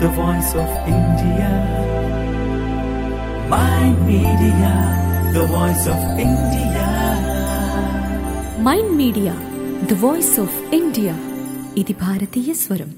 the voice of India. Mind Media, the voice of India. Mind media the voice of India. ఇది భారతీయ స్వరం.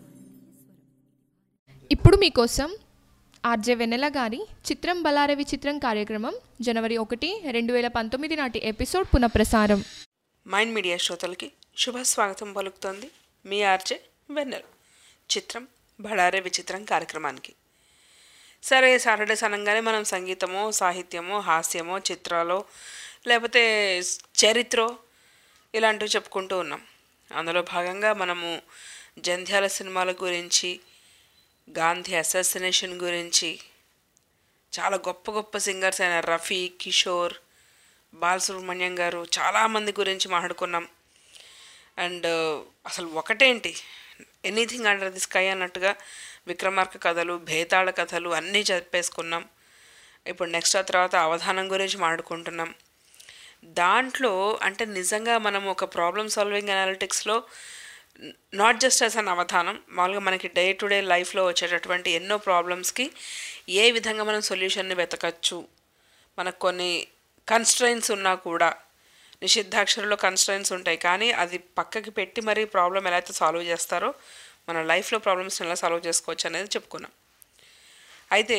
ఇప్పుడు మీకోసం RJ వెన్నెల గారి చిత్రం బలారే విచిత్రం కార్యక్రమం జనవరి 1, 2019 నాటి ఎపిసోడ్ పునఃప్రసారం. మైండ్ మీడియా శ్రోతలకి శుభస్వాగతం పలుకుతోంది మీ ఆర్జే వెన్నెల. చిత్రం బళారే విచిత్రం కార్యక్రమానికి. సరే, సాటర్డేస్ అనగానే మనం సంగీతమో, సాహిత్యమో, హాస్యమో, చిత్రాలో, లేకపోతే చరిత్రో ఇలాంటివి చెప్పుకుంటూ ఉన్నాం. అందులో భాగంగా మనము జంధ్యాల సినిమాల గురించి, గాంధీ అసాసినేషన్ గురించి, చాలా గొప్ప గొప్ప సింగర్స్ అయిన రఫీ, కిషోర్, బాలసుబ్రహ్మణ్యం గారు చాలామంది గురించి మాట్లాడుకున్నాం. అండ్ అసలు ఒకటేంటి, ఎనీథింగ్ అండర్ ది స్కై అన్నట్టుగా విక్రమార్క కథలు, భేతాళ కథలు అన్నీ చెప్పేసుకున్నాం. ఇప్పుడు నెక్స్ట్ ఆ తర్వాత అవధానం గురించి మాట్లాడుకుంటున్నాం. దాంట్లో అంటే నిజంగా మనం ఒక ప్రాబ్లమ్ సాల్వింగ్ అనాలిటిక్స్లో నాట్ జస్ట్ యాజ్ అన్ అవధానం, మామూలుగా మనకి డే టు డే లైఫ్లో వచ్చేటటువంటి ఎన్నో ప్రాబ్లమ్స్కి ఏ విధంగా మనం సొల్యూషన్ని వెతకచ్చు. మనకు కొన్ని కన్స్ట్రైన్స్ ఉన్నా కూడా, నిషిద్ధాక్షరంలో కన్స్ట్రైన్స్ ఉంటాయి, కానీ అది పక్కకి పెట్టి మరీ ప్రాబ్లం ఎలా అయితే సాల్వ్ చేస్తారో, మన లైఫ్లో ప్రాబ్లమ్స్ని ఎలా సాల్వ్ చేసుకోవచ్చు అనేది చెప్పుకున్నాం. అయితే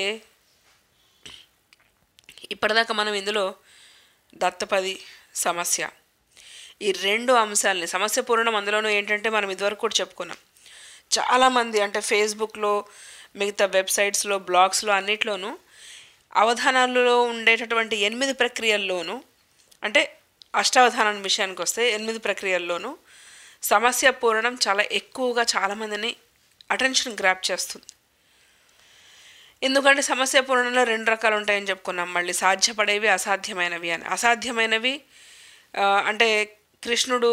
ఇప్పటిదాకా మనం ఇందులో దత్తపది, సమస్య, ఈ రెండు అంశాలని, సమస్య పూర్ణం అందులోనూ ఏంటంటే మనం ఇదివరకు కూడా చెప్పుకున్నాం. చాలామంది అంటే ఫేస్బుక్లో, మిగతా వెబ్సైట్స్లో, బ్లాగ్స్లో అన్నిట్లోనూ అవధానాలలో ఉండేటటువంటి 8 ప్రక్రియల్లోనూ, అంటే అష్టావధానం విషయానికి వస్తే 8 ప్రక్రియల్లోనూ సమస్య పూరణం చాలా ఎక్కువగా చాలామందిని అటెన్షన్ గ్రాప్ చేస్తుంది. ఎందుకంటే సమస్య పూరణంలో 2 రకాలు ఉంటాయని చెప్పుకున్నాం. మళ్ళీ సాధ్యపడేవి, అసాధ్యమైనవి అని. అసాధ్యమైనవి అంటే కృష్ణుడు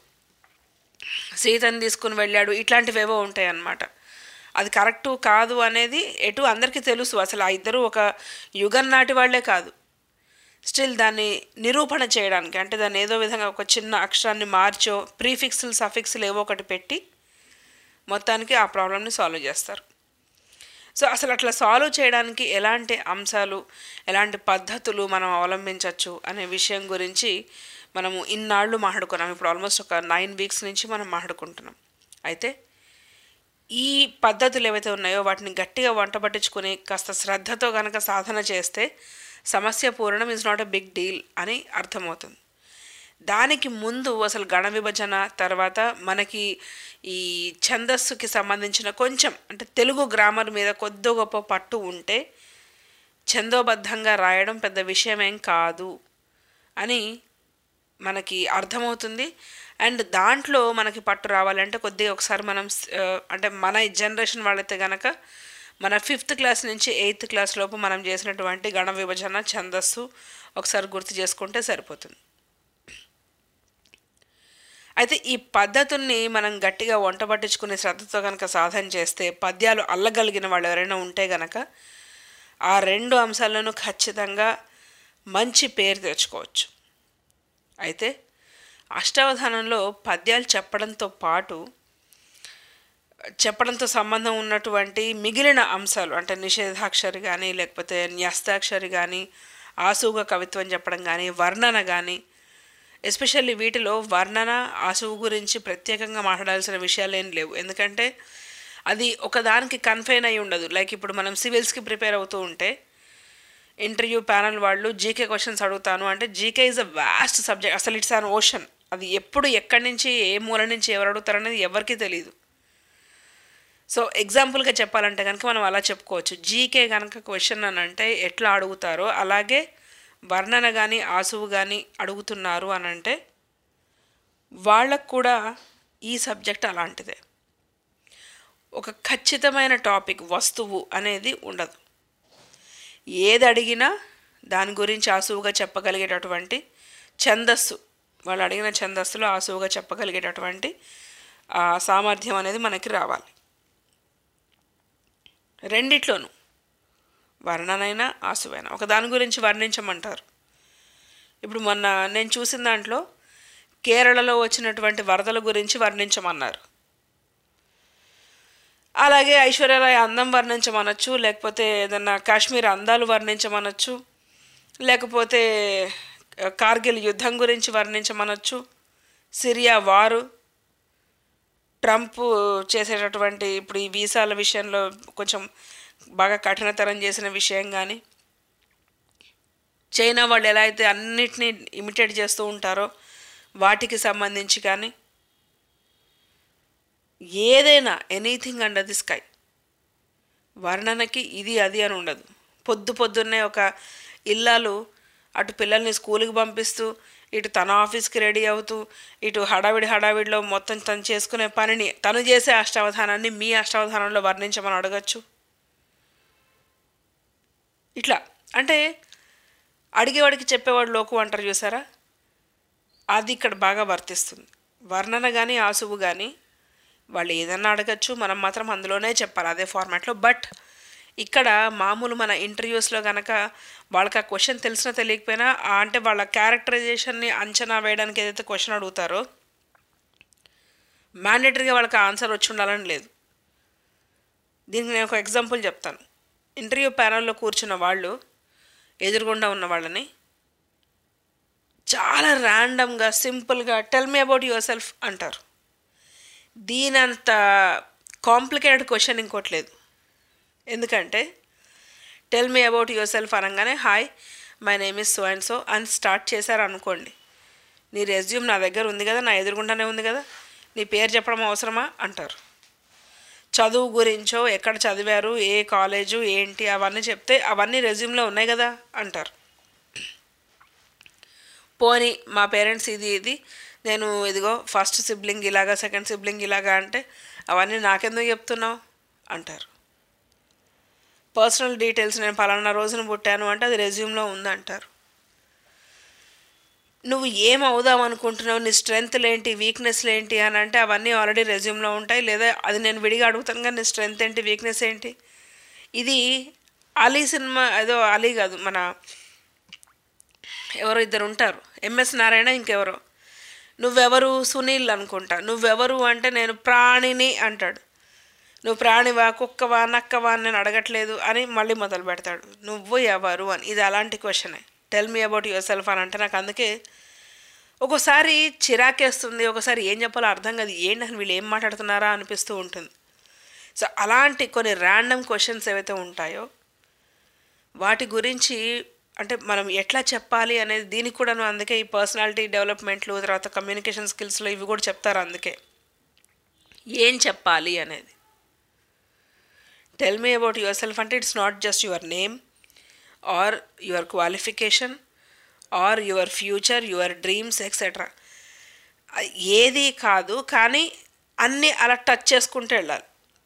సీతను తీసుకుని వెళ్ళాడు, ఇట్లాంటివేవో ఉంటాయి అన్నమాట. అది కరెక్టు కాదు అనేది ఎటు అందరికీ తెలుసు. అసలు ఆ ఇద్దరు ఒక యుగం నాటి వాళ్లే కాదు. స్టిల్ దాన్ని నిరూపణ చేయడానికి, అంటే దాన్ని ఏదో విధంగా ఒక చిన్న అక్షరాన్ని మార్చో, ప్రీఫిక్స్లు, సఫిక్స్లు ఏవో ఒకటి పెట్టి మొత్తానికి ఆ ప్రాబ్లమ్ని సాల్వ్ చేస్తారు. సో అసలు అట్లా సాల్వ్ చేయడానికి ఎలాంటి అంశాలు, ఎలాంటి పద్ధతులు మనం అవలంబించవచ్చు అనే విషయం గురించి మనము ఇన్నాళ్ళు మాట్లాడుకున్నాం. ఇప్పుడు ఆల్మోస్ట్ ఒక 9 వీక్స్ నుంచి మనం మాట్లాడుకుంటున్నాం. అయితే ఈ పద్ధతులు ఏవైతే ఉన్నాయో వాటిని గట్టిగా వంట పట్టించుకొని కాస్త శ్రద్ధతో కనుక సాధన చేస్తే సమస్య పూరణం is not a big deal అని అర్థమవుతుంది. దానికి ముందు అసలు గణ విభజన, తర్వాత మనకి ఈ ఛందస్సుకి సంబంధించిన కొంచెం అంటే తెలుగు గ్రామర్ మీద కొద్ది గొప్ప పట్టు ఉంటే ఛందోబద్ధంగా రాయడం పెద్ద విషయం ఏం కాదు అని మనకి అర్థమవుతుంది. అండ్ దాంట్లో మనకి పట్టు రావాలంటే కొద్దిగా ఒకసారి మనం అంటే మన జనరేషన్ వాళ్ళైతే కనుక మన 5th క్లాస్ నుంచి 8th క్లాస్ లోపు మనం చేసినటువంటి గణ విభజన, ఛందస్సు ఒకసారి గుర్తు చేసుకుంటే సరిపోతుంది. అయితే ఈ పద్ధతుల్ని మనం గట్టిగా వంట పట్టించుకునే శ్రద్ధతో కనుక సాధన చేస్తే పద్యాలు అల్లగలిగిన వాళ్ళు ఎవరైనా ఉంటే కనుక ఆ 2 అంశాలను ఖచ్చితంగా మంచి పేరు తెచ్చుకోవచ్చు. అయితే అష్టావధానంలో పద్యాలు చెప్పడంతో సంబంధం ఉన్నటువంటి మిగిలిన అంశాలు, అంటే నిషేధాక్షరి కానీ, లేకపోతే న్యస్తాక్షరి కానీ, ఆసువుగా కవిత్వం చెప్పడం కానీ, వర్ణన కానీ, ఎస్పెషల్లీ వీటిలో వర్ణన, ఆసువు గురించి ప్రత్యేకంగా మాట్లాడాల్సిన విషయాలు ఏం లేవు. ఎందుకంటే అది ఒకదానికి కన్ఫైన్ అయి ఉండదు. లైక్ ఇప్పుడు మనం సివిల్స్కి ప్రిపేర్ అవుతూ ఉంటే ఇంటర్వ్యూ ప్యానల్ వాళ్ళు జీకే క్వశ్చన్స్ అడుగుతాను అంటే GK is a vast subject. అసలు ఇట్స్ అన్ ఓషన్. అది ఎప్పుడు ఎక్కడి నుంచి, ఏ మూల నుంచి ఎవరు అడుగుతారు అనేది ఎవరికీ తెలియదు. సో ఎగ్జాంపుల్గా చెప్పాలంటే కనుక మనం అలా చెప్పుకోవచ్చు. జీకే కనుక క్వశ్చన్ అని అంటే ఎట్లా అడుగుతారో అలాగే వర్ణన కానీ, ఆసువు కానీ అడుగుతున్నారు అని అంటే వాళ్ళకు కూడా ఈ సబ్జెక్ట్ అలాంటిదే. ఒక ఖచ్చితమైన టాపిక్, వస్తువు అనేది ఉండదు. ఏది అడిగినా దాని గురించి ఆసువుగా చెప్పగలిగేటటువంటి ఛందస్సు, వాళ్ళు అడిగిన ఛందస్సులో ఆసువుగా చెప్పగలిగేటటువంటి సామర్థ్యం అనేది మనకి రావాలి. రెండిట్లోనూ వర్ణనైనా, ఆసువైనా ఒక దాని గురించి వర్ణించమంటారు. ఇప్పుడు మొన్న నేను చూసిన దాంట్లో కేరళలో వచ్చినటువంటి వరదల గురించి వర్ణించమన్నారు. అలాగే ఐశ్వర్యరాయ్ అందం వర్ణించమనొచ్చు, లేకపోతే ఏదన్నా కాశ్మీర్ అందాలు వర్ణించమనొచ్చు, లేకపోతే కార్గిల్ యుద్ధం గురించి వర్ణించమనొచ్చు, సిరియా వారు, ట్రంప్ చేసేటటువంటి ఇప్పుడు ఈ వీసాల విషయంలో కొంచెం బాగా కఠినతరం చేసిన విషయం కానీ, చైనా వాళ్ళు ఎలా అయితే అన్నిటినీ ఇమిటేట్ చేస్తూ ఉంటారో వాటికి సంబంధించి కానీ, ఏదైనా ఎనీథింగ్ అండర్ ది స్కై, వర్ణనకి ఇది అది అని ఉండదు. పొద్దున్నే ఒక ఇల్లాలు అటు పిల్లల్ని స్కూల్కి పంపిస్తూ, ఇటు తన ఆఫీస్కి రెడీ అవుతూ, ఇటు హడావిడిలో మొత్తం తను చేసుకునే పనిని, తను చేసే అష్టావధానాన్ని మీ అష్టావధానంలో వర్ణించమని అడగచ్చు. ఇట్లా అంటే అడిగేవాడికి చెప్పేవాడు లోకు అంటారు చూసారా, అది ఇక్కడ బాగా వర్తిస్తుంది. వర్ణన కానీ ఆసువు కానీ వాళ్ళు ఏదన్నా అడగచ్చు, మనం మాత్రం అందులోనే చెప్పాలి అదే ఫార్మాట్లో. బట్ ఇక్కడ మామూలు మన ఇంటర్వ్యూస్లో కనుక వాళ్ళకి ఆ క్వశ్చన్ తెలిసినా తెలియకపోయినా, అంటే వాళ్ళ క్యారెక్టరైజేషన్ని అంచనా వేయడానికి ఏదైతే క్వశ్చన్ అడుగుతారో మ్యాండేటరీగా వాళ్ళకి ఆన్సర్ వచ్చి ఉండాలని లేదు. దీనికి నేను ఒక ఎగ్జాంపుల్ చెప్తాను. ఇంటర్వ్యూ ప్యానల్లో కూర్చున్న వాళ్ళు ఎదురుగుండా ఉన్న వాళ్ళని చాలా ర్యాండమ్గా సింపుల్గా tell me about yourself అంటారు. దీనంత కాంప్లికేటెడ్ క్వశ్చన్ ఇంకోటి లేదు. ఎందుకంటే tell me about yourself అనగానే hi my name is so and so అని స్టార్ట్ చేశారు అనుకోండి, నీ రెజ్యూమ్ నా దగ్గర ఉంది కదా, నా ఎదురుగుండానే ఉంది కదా, నీ పేరు చెప్పడం అవసరమా అంటారు. చదువు గురించో, ఎక్కడ చదివారు, ఏ కాలేజు ఏంటి అవన్నీ చెప్తే అవన్నీ రెజ్యూమ్లో ఉన్నాయి కదా అంటారు. పోనీ మా పేరెంట్స్ ఇది నేను ఇదిగో ఫస్ట్ సిబ్లింగ్ ఇలాగా, సెకండ్ సిబ్లింగ్ ఇలాగా అంటే అవన్నీ నాకెందుకు చెప్తున్నావు అంటారు. పర్సనల్ డీటెయిల్స్ నేను పలానా రోజున పుట్టాను అంటే అది రెజ్యూమ్లో ఉందంటారు. నువ్వు ఏం అవుదాం అనుకుంటున్నావు, నీ స్ట్రెంగ్త్లు ఏంటి, వీక్నెస్లు ఏంటి అని అంటే అవన్నీ ఆల్రెడీ రెజ్యూమ్లో ఉంటాయి. లేదా అది నేను విడిగా అడుగుతాను కానీ నీ స్ట్రెంగ్త్ ఏంటి, వీక్నెస్ ఏంటి. ఇది అలీ సినిమా, ఏదో అలీ కాదు, మన ఎవరో ఇద్దరు ఉంటారు, ఎంఎస్ నారాయణ ఇంకెవరో, నువ్వెవరు సునీల్ అనుకుంటా, నువ్వెవరు అంటే నేను ప్రాణిని అంటాడు. నువ్వు ప్రాణివా, కుక్కవా, నక్కవా అని నేను అడగట్లేదు అని మళ్ళీ మొదలు పెడతాడు, నువ్వు ఎవరు అని. ఇది అలాంటి క్వశ్చనే, tell me about yourself అని అంటే నాకు అందుకే ఒక్కోసారి చిరాకేస్తుంది, ఒకసారి ఏం చెప్పాలో అర్థం కాదు, ఏంటి అసలు వీళ్ళు ఏం మాట్లాడుతున్నారా అనిపిస్తూ ఉంటుంది. సో అలాంటి కొన్ని ర్యాండమ్ క్వశ్చన్స్ ఏవైతే ఉంటాయో వాటి గురించి అంటే మనం ఎట్లా చెప్పాలి అనేది దీనికి కూడాను, అందుకే ఈ పర్సనాలిటీ డెవలప్మెంట్లు, తర్వాత కమ్యూనికేషన్ స్కిల్స్లో ఇవి కూడా చెప్తారు. అందుకే ఏం చెప్పాలి అనేది. Tell me about yourself అంటే it's not just your name or your qualification or your future, your dreams etcetera, ఏది కాదు, కానీ అన్నీ అలా టచ్ చేసుకుంటూ వెళ్ళాలి.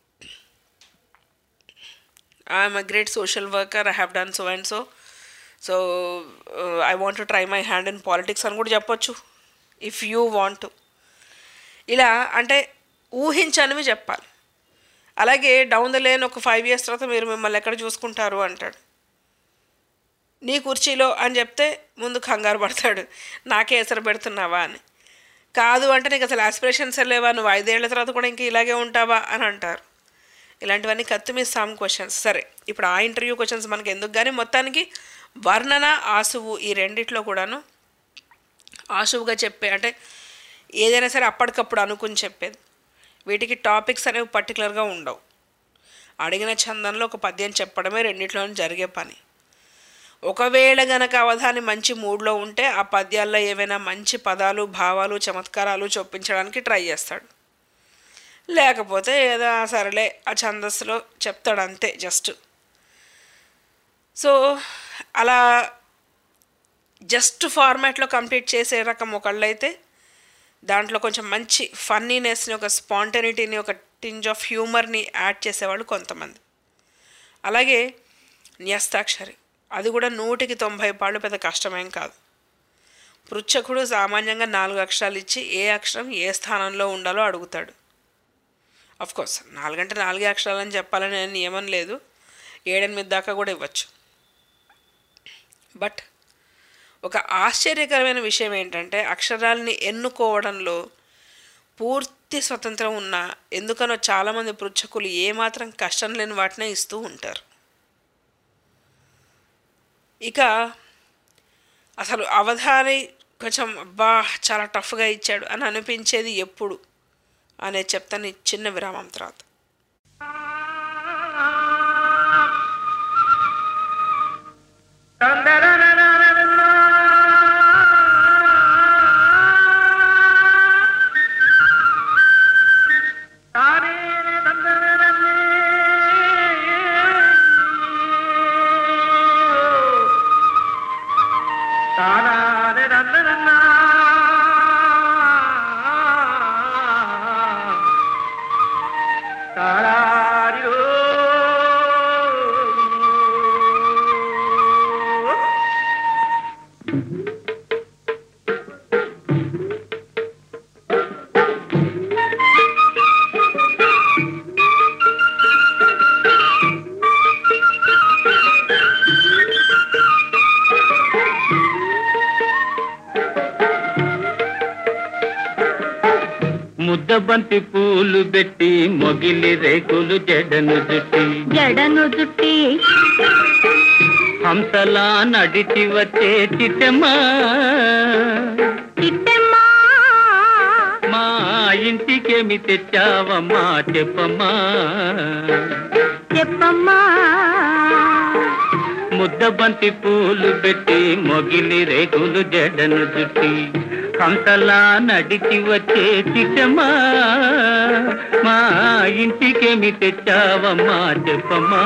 I'm a great social worker, I have done so and so, so I want to try my hand in politics అని కూడా చెప్పొచ్చు ఇఫ్ యూ వాంట్ టు. ఇలా అంటే ఊహించనివి చెప్పాలి. అలాగే డౌన్ ద లేన్ ఒక 5 years తర్వాత మీరు మిమ్మల్ని ఎక్కడ చూసుకుంటారు అంటాడు, నీ కుర్చీలో అని చెప్తే ముందు కంగారు పడతాడు, నాకే ఎసరు పెడుతున్నావా అని. కాదు అంటే నీకు అసలు ఆస్పిరేషన్స్ లేవా, నువ్వు 5 ఏళ్ల తర్వాత కూడా ఇంకా ఇలాగే ఉంటావా అని అంటారు. ఇలాంటివన్నీ కత్తి మీద సామ్ క్వశ్చన్స్. సరే, ఇప్పుడు ఆ ఇంటర్వ్యూ క్వశ్చన్స్ మనకి ఎందుకు, కానీ మొత్తానికి వర్ణన ఆసువు ఈ రెండిట్లో కూడాను ఆసువుగా చెప్పే అంటే ఏదైనా సరే అప్పటికప్పుడు అనుకుని చెప్పేది. వీటికి టాపిక్స్ అనేవి పర్టికులర్గా ఉండవు. అడిగిన చందంలో ఒక పద్యం చెప్పడమే రెండిట్లోనూ జరిగే పని. ఒకవేళ గనక అవధాని మంచి మూడ్లో ఉంటే ఆ పద్యాల్లో ఏవైనా మంచి పదాలు, భావాలు, చమత్కారాలు చొప్పించడానికి ట్రై చేస్తాడు. లేకపోతే ఏదో సరేలే ఆ ఛందస్సులో చెప్తాడు అంతే జస్ట్. సో అలా జస్ట్ ఫార్మాట్లో కంప్లీట్ చేసే రకం ఒకళ్ళైతే దాంట్లో కొంచెం మంచి ఫన్నీనెస్ని, ఒక స్పాంటనిటీని, ఒక టింజ్ ఆఫ్ హ్యూమర్ని యాడ్ చేసేవాళ్ళు కొంతమంది. అలాగే న్యస్తాక్షరి, అది కూడా 100-90 పాళ్ళు పెద్ద కష్టమేం కాదు. పృచ్ఛకుడు సామాన్యంగా 4 అక్షరాలు ఇచ్చి ఏ అక్షరం ఏ స్థానంలో ఉండాలో అడుగుతాడు. అఫ్కోర్స్ 4 అంటే 4 అక్షరాలని చెప్పాలని నియమం లేదు, 7-8 దాకా కూడా ఇవ్వచ్చు. బట్ ఒక ఆశ్చర్యకరమైన విషయం ఏంటంటే అక్షరాలని ఎన్నుకోవడంలో పూర్తి స్వతంత్రం ఉన్నా ఎందుకనో చాలామంది పృచ్ఛకులు ఏమాత్రం కష్టం లేని వాటినే ఇస్తూ ఉంటారు. ఇక అసలు అవధాని కొంచెం అబ్బా చాలా టఫ్గా ఇచ్చాడు అని అనిపించేది ఎప్పుడు అనేది చెప్తాను ఈ చిన్న విరామం తర్వాత. ముద్దబంతి పూలు పెట్టి మొగిలి రేకులు జడను జుట్టి హంసలా నడిచి వచ్చే చిట్టమ్మా మా ఇంటికేమి తెచ్చావమ్మా చెప్పమ్మా ముద్దబంతి పూలు పెట్టి మొగిలి రేకులు జడను జుట్టి హంసలా నడిచి వచ్చే చిట్టమ్మా మా ఇంటికేమి తెచ్చావమ్మా చెప్పమ్మా.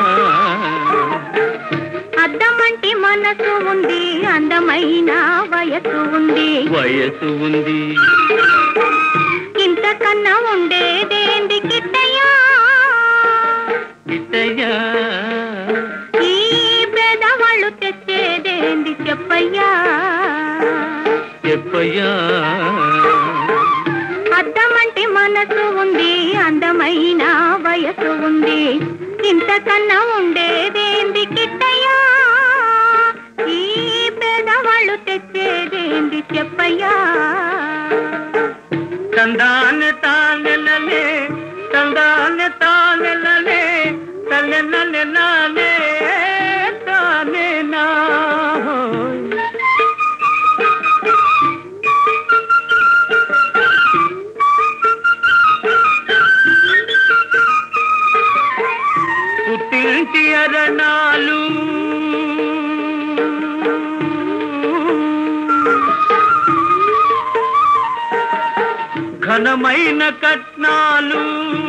అద్దమంటి మనసు ఉంది, అందమైన వయసు ఉంది ఇంతకన్నా ఉండేదేంది కిట్టయ్యా ఈ పేదవాళ్ళు తెచ్చేదేంది చెప్పయ్యా. అద్దమంటి మనసు ఉంది, అందమైన వయసు ఉంది ఇంతకన్నా ఉండేదేంది కిట్టయ్యా ఈ పేదవాళ్ళు తెచ్చేదేంది చెప్పయ్యా. తందానె తానెలలే తందానె తానెలలే తల్లెనలే నాలే తానే నా పుట్టింటి అరణాలు ఘనమైన కట్నాలు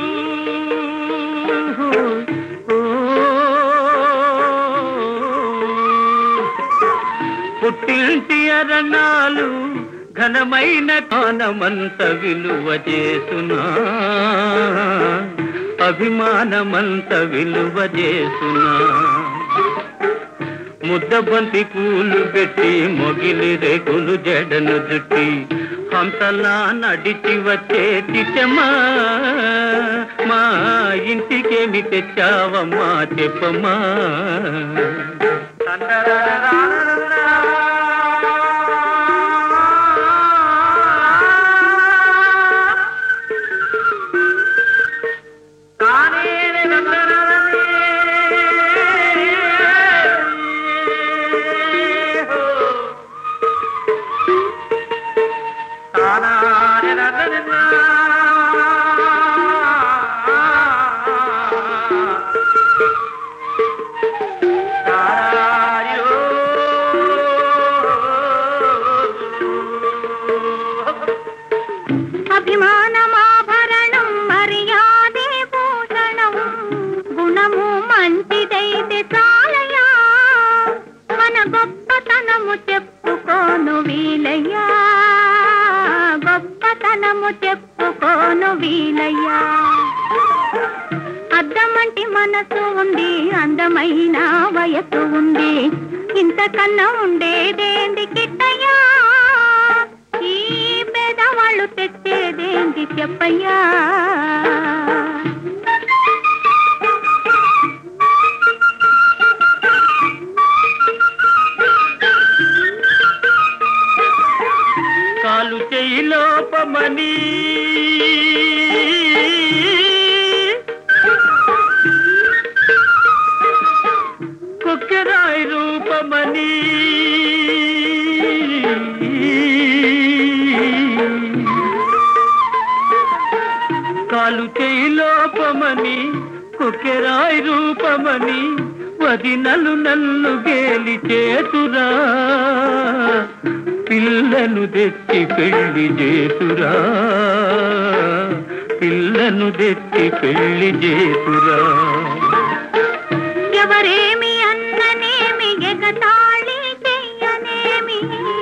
పుట్టింటి అరణాలు ఘనమైన కానమంత విలువ చేసునా అభిమానమంత విలువ చేసునా. ముద్దబంతి పూలు పెట్టి మొగిలి రేకులు జడను జుట్టి హంసలా నడిచి వచ్చే చిట్టమ్మా మా ఇంటికేమి తెచ్చావమ్మా చెప్పమ్మా. అభిమానమాభరణం మర్యాదే భూషణం గుణము మంచిదైతే చాలయ్యా మన గొప్పతనము చెప్పుకోను వీలయ్యా గొప్పతనము చెప్పుకోను వీలయ్యా. అద్దమంటి మనసు ఉంది, అందమైన వయసు ఉంది ఇంతకన్నా ఉండేదేంది కిట్టయ్యా ఈ పేదవాళ్ళు తెచ్చేదేంది చెప్పయ్యా. కాలు చేయి లోపమని రూపమని కాలు చేయి లోపమని కొక్కెరాయి రూపమని వదినలు నన్ను గేలి చేతురా పిల్లను తెచ్చి పెళ్లి చేతురా పిల్లను తెచ్చి పెళ్లి చేతురా ఎవరేమి అన్ననేమి ఎగతాళి చెయ్యనేమి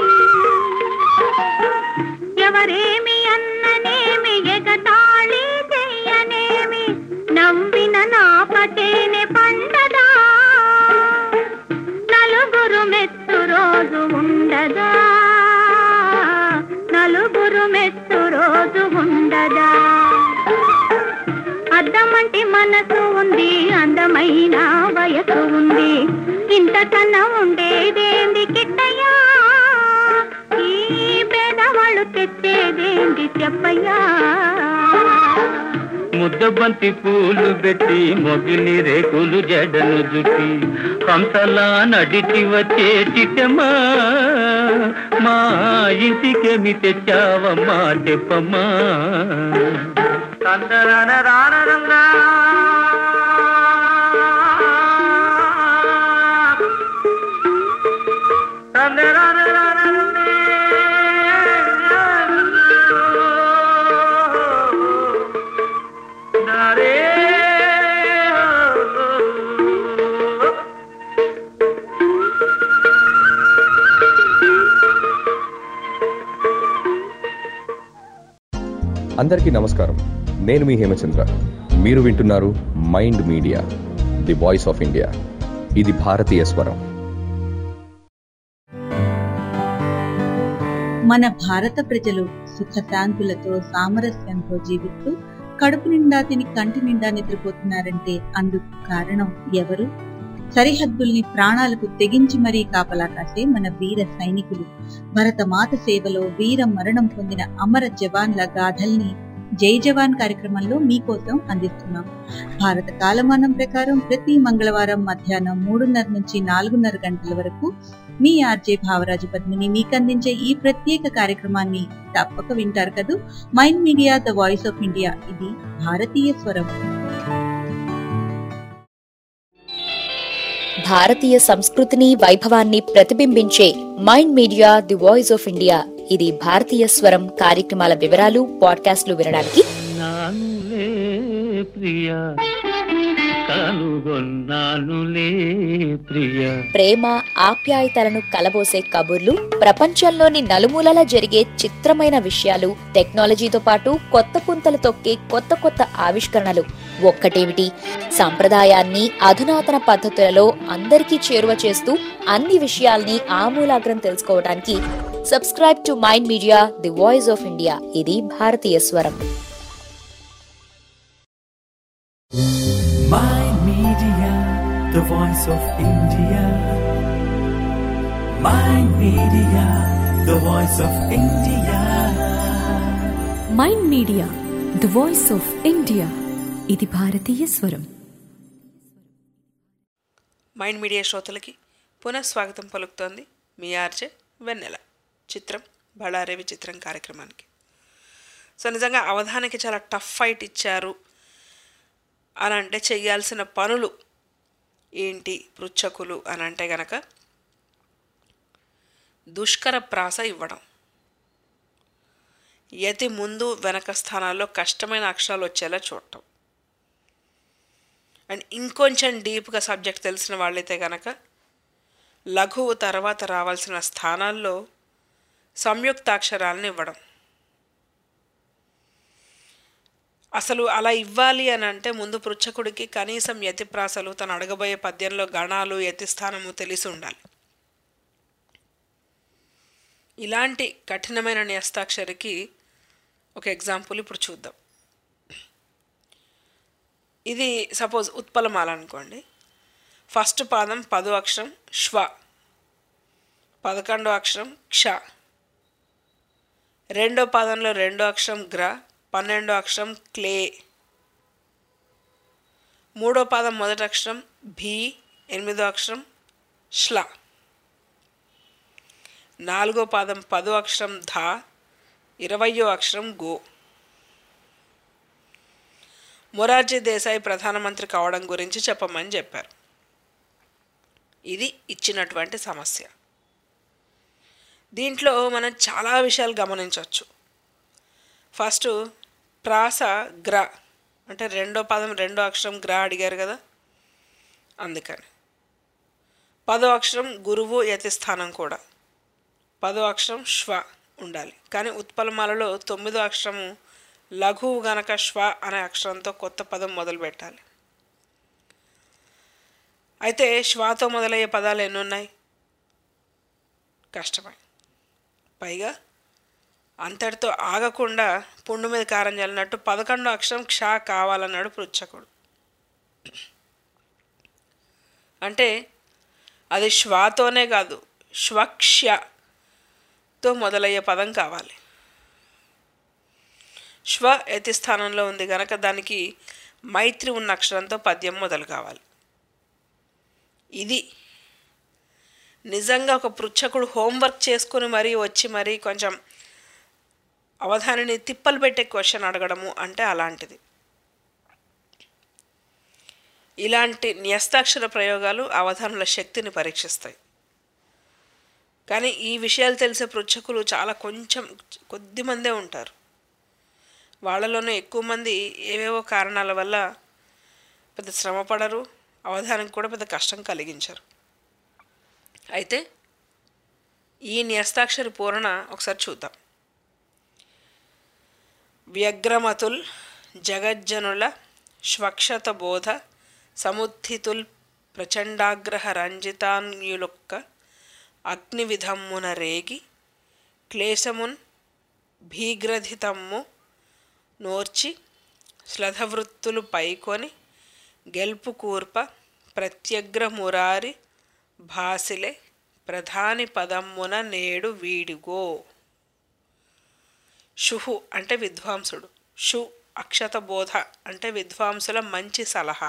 ఎవరేమి అన్ననేమి ఎగతాళి చెయ్యనేమి నవ్విన నాపటేనే పండదా నలుగురు మెత్తు రోజు ఉండదా నలుగురు మెత్తు రోజు ఉండదా అద్దమంటి మనసు ఉంది అందమైన వయసు ఉంది ఇంతకన్నా ఉండేదేంది కిట్టయ్యా ఈ పేదవాళ్ళు తెచ్చేదేంది చెప్పయ్యా ముద్దబంతి పూలు పెట్టి మొగిలి రేకులు జడను జుట్టి హంసలా నడిచి వచ్చే చిట్టమ్మా మా ఇంటికేమి తెచ్చావమ్మా చెప్పమ్మా అందరికీ నమస్కారం. నేను మీ హేమచంద్ర. మీరు వింటున్నారు mind media, the voice of India. ఇది భారతీయ స్వరం. మన భారత ప్రజలు సుఖశాంతులతో సామరస్యంతో జీవిస్తూ కడుపు నిండా తిని కంటి నిండా నిద్రపోతున్నారంటే అందుకు కారణం ఎవరు? సరిహద్దుల్ని ప్రాణాలకు తెగించి మరీ కాపలా కాసే మన వీర సైనికులు. భరతమాత సేవలో వీర మరణం పొందిన అమర జవాన్ల గాథల్ని జై జవాన్ కార్యక్రమంలో మీకోసం అందిస్తున్నాం. భారత కాలమానం ప్రకారం ప్రతి మంగళవారం మధ్యాహ్నం 3:30 నుంచి 4:30 గంటల వరకు మీ ఆర్జే భావరాజు పద్మిని మీకు అందించే ఈ ప్రత్యేక కార్యక్రమాన్ని తప్పక వింటారు కదూ. Mind media, the voice of India. ఇది భారతీయ స్వరం. భారతీయ సంస్కృతిని వైభవాన్ని ప్రతిబింబించే mind media, the voice of India. ఇది భారతీయ స్వరం కార్యక్రమాల వివరాలు పాడ్కాస్ట్లు వినడానికి నానులే ప్రియా కనుగొన్నానులే ప్రియా. ప్రేమ ఆప్యాయతలను కలబోసే కబుర్లు, ప్రపంచంలోని నలుమూలలా జరిగే చిత్రమైన విషయాలు, టెక్నాలజీతో పాటు కొత్త పుంతలు తొక్కే కొత్త కొత్త ఆవిష్కరణలు. ఒక్కటేమిటి, సంప్రదాయాన్ని అధునాతన పద్ధతులలో అందరికీ చేరువ చేస్తూ అన్ని విషయాల్ని ఆమూలాగ్రం తెలుసుకోవడానికి subscribe to Mind media, the voice of India. ఇది భారతీయ స్వరం. Mind Media, the voice of India. Mind Media, the voice of India. Mind media, the voice of India. ఇది భారతీయ స్వరం. మైండ్ మీడియా శ్రోతలకి పునఃస్వాగతం పలుకుతోంది మీ ఆర్జే వెన్నెల. చిత్రం బళారే విచిత్రం కార్యక్రమానికి. సో నిజంగా అవధానికి చాలా టఫ్ ఫైట్ ఇచ్చారు అని అంటే చెయ్యాల్సిన పనులు ఏంటి పృచ్ఛకులు అని అంటే గనక దుష్కర ప్రాస ఇవ్వడం, యతి ముందు వెనక స్థానాల్లో కష్టమైన అక్షరాలు వచ్చేలా చూడటం, అండ్ ఇంకొంచెం డీప్గా సబ్జెక్ట్ తెలిసిన వాళ్ళైతే కనుక లఘువు తర్వాత రావాల్సిన స్థానాల్లో సంయుక్తాక్షరాలను ఇవ్వడం. అసలు అలా ఇవ్వాలి అని అంటే ముందు పృచ్ఛకుడికి కనీసం యతిప్రాసలు, తను అడగబోయే పద్యంలో గణాలు, యతి స్థానము తెలిసి ఉండాలి. ఇలాంటి కఠినమైన న్యస్తాక్షరికి ఒక ఎగ్జాంపుల్ ఇప్పుడు చూద్దాం. ఇది సపోజ్ ఉత్పలమాల అనుకోండి. ఫస్ట్ పాదం 10వ అక్షరం శ్వ, 11వ అక్షరం క్ష, రెండో పాదంలో 2వ అక్షరం గ్ర, 12వ అక్షరం క్లే, 3వ పాదం మొదటి అక్షరం భీ, 8వ అక్షరం శ్ల. 4వ పాదం 10వ అక్షరం ధా, 20వ అక్షరం గో. మొరార్జీ దేశాయ్ ప్రధానమంత్రి కావడం గురించి చెప్పమని చెప్పారు. ఇది ఇచ్చినటువంటి సమస్య. దీంట్లో మనం చాలా విషయాలు గమనించవచ్చు. ఫస్ట్ ప్రాస గ్ర అంటే 2వ పాదం 2వ అక్షరం గ్ర అడిగారు కదా, అందుకని 10వ అక్షరం గురువు యతిస్థానం కూడా 10వ అక్షరం శ్వ ఉండాలి. కానీ ఉత్పలమాలలో 9వ అక్షరము లఘువు గనక శ్వ అనే అక్షరంతో కొత్త పదం మొదలు పెట్టాలి. అయితే శ్వాతో మొదలయ్యే పదాలు ఎన్ని ఉన్నాయి? కష్టమే. పైగా అంతటితో ఆగకుండా పుండు మీద కారం చల్లినట్టు 11వ అక్షరం క్ష కావాలన్నాడు పృచ్ఛకుడు. అంటే అది శ్వాతోనే కాదు, శ్వక్ష్యతో మొదలయ్యే పదం కావాలి. శ్వ యతి స్థానంలో ఉంది కనుక దానికి మైత్రి ఉన్న అక్షరంతో పద్యం మొదలు కావాలి. ఇది నిజంగా ఒక పృచ్ఛకుడు హోంవర్క్ చేసుకుని మరీ వచ్చి మరీ కొంచెం అవధానిని తిప్పలు పెట్టే క్వశ్చన్ అడగడము అంటే అలాంటిది. ఇలాంటి న్యస్తాక్షర ప్రయోగాలు అవధానుల శక్తిని పరీక్షిస్తాయి. కానీ ఈ విషయాలు తెలిసే పృచ్ఛకులు చాలా కొద్దిమందే ఉంటారు. వాళ్ళలోనే ఎక్కువ మంది ఏవేవో కారణాల వల్ల పెద్ద శ్రమ పడరు, అవధానికి కూడా పెద్ద కష్టం కలిగించరు. అయితే ఈ న్యస్తాక్షరి పూరణ ఒకసారి చూద్దాం. వ్యగ్రమతుల్ జగజ్జనుల శ్వక్షత బోధ సముత్థితుల్ ప్రచండాగ్రహ రంజితాన్యులొక్క అగ్నివిధమ్మున రేగి క్లేశమున్ భీగ్రధితమ్ము నోర్చి శ్లధవృత్తులు పైకొని గెల్పు కూర్ప ప్రత్యగ్ర మురారి భాసిలే ప్రధాని పదమ్మున నేడు వీడిగో. షుహు అంటే విద్వాంసుడు, షు అక్షత బోధ అంటే విద్వాంసుల మంచి సలహా.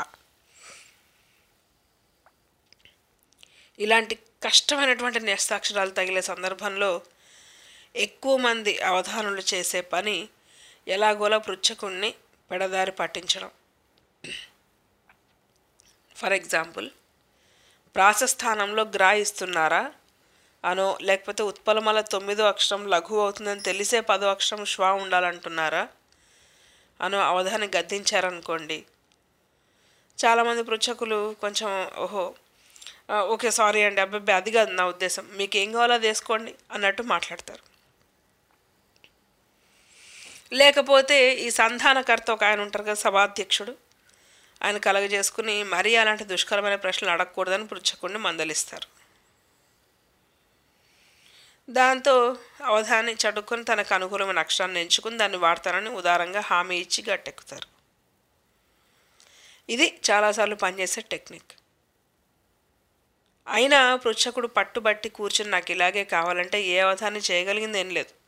ఇలాంటి కష్టమైనటువంటి న్యస్తాక్షరాలు తగిలే సందర్భంలో ఎక్కువ మంది అవధానులు చేసే పని ఎలాగోలా పృచ్ఛకుణ్ణి పెడదారి పట్టించడం. ఫర్ ఎగ్జాంపుల్, ప్రాసస్థానంలో గ్రా ఇస్తున్నారా అనో, లేకపోతే ఉత్పలమల 9వ అక్షరం లఘువు అవుతుందని తెలిసే 10వ అక్షరం శ్వ ఉండాలంటున్నారా అనో అవధాని గద్దించారనుకోండి, చాలామంది పృచ్ఛకులు కొంచెం ఓకే సారీ అండి, అబ్బాయి అది కాదు నా ఉద్దేశం, మీకు ఏం కావాలో అది వేసుకోండి అన్నట్టు మాట్లాడతారు. లేకపోతే ఈ సంధానకర్త ఒక ఆయన ఉంటారు కదా, సభాధ్యక్షుడు, ఆయన కలగజేసుకుని మరీ అలాంటి దుష్కరమైన ప్రశ్నలు అడగకూడదని పృచ్ఛకుడిని మందలిస్తారు. దాంతో అవధాని చటుక్కుని తనకు అనుకూలమైన అక్షరాన్ని ఎంచుకుని దాన్ని వాడతానని ఉదారంగా హామీ ఇచ్చి గట్టెక్కుతారు. ఇది చాలాసార్లు పనిచేసే టెక్నిక్. అయినా పృచ్ఛకుడు పట్టుబట్టి కూర్చుని నాకు ఇలాగే కావాలంటే ఏ అవధాని చేయగలిగింది ఏం లేదు.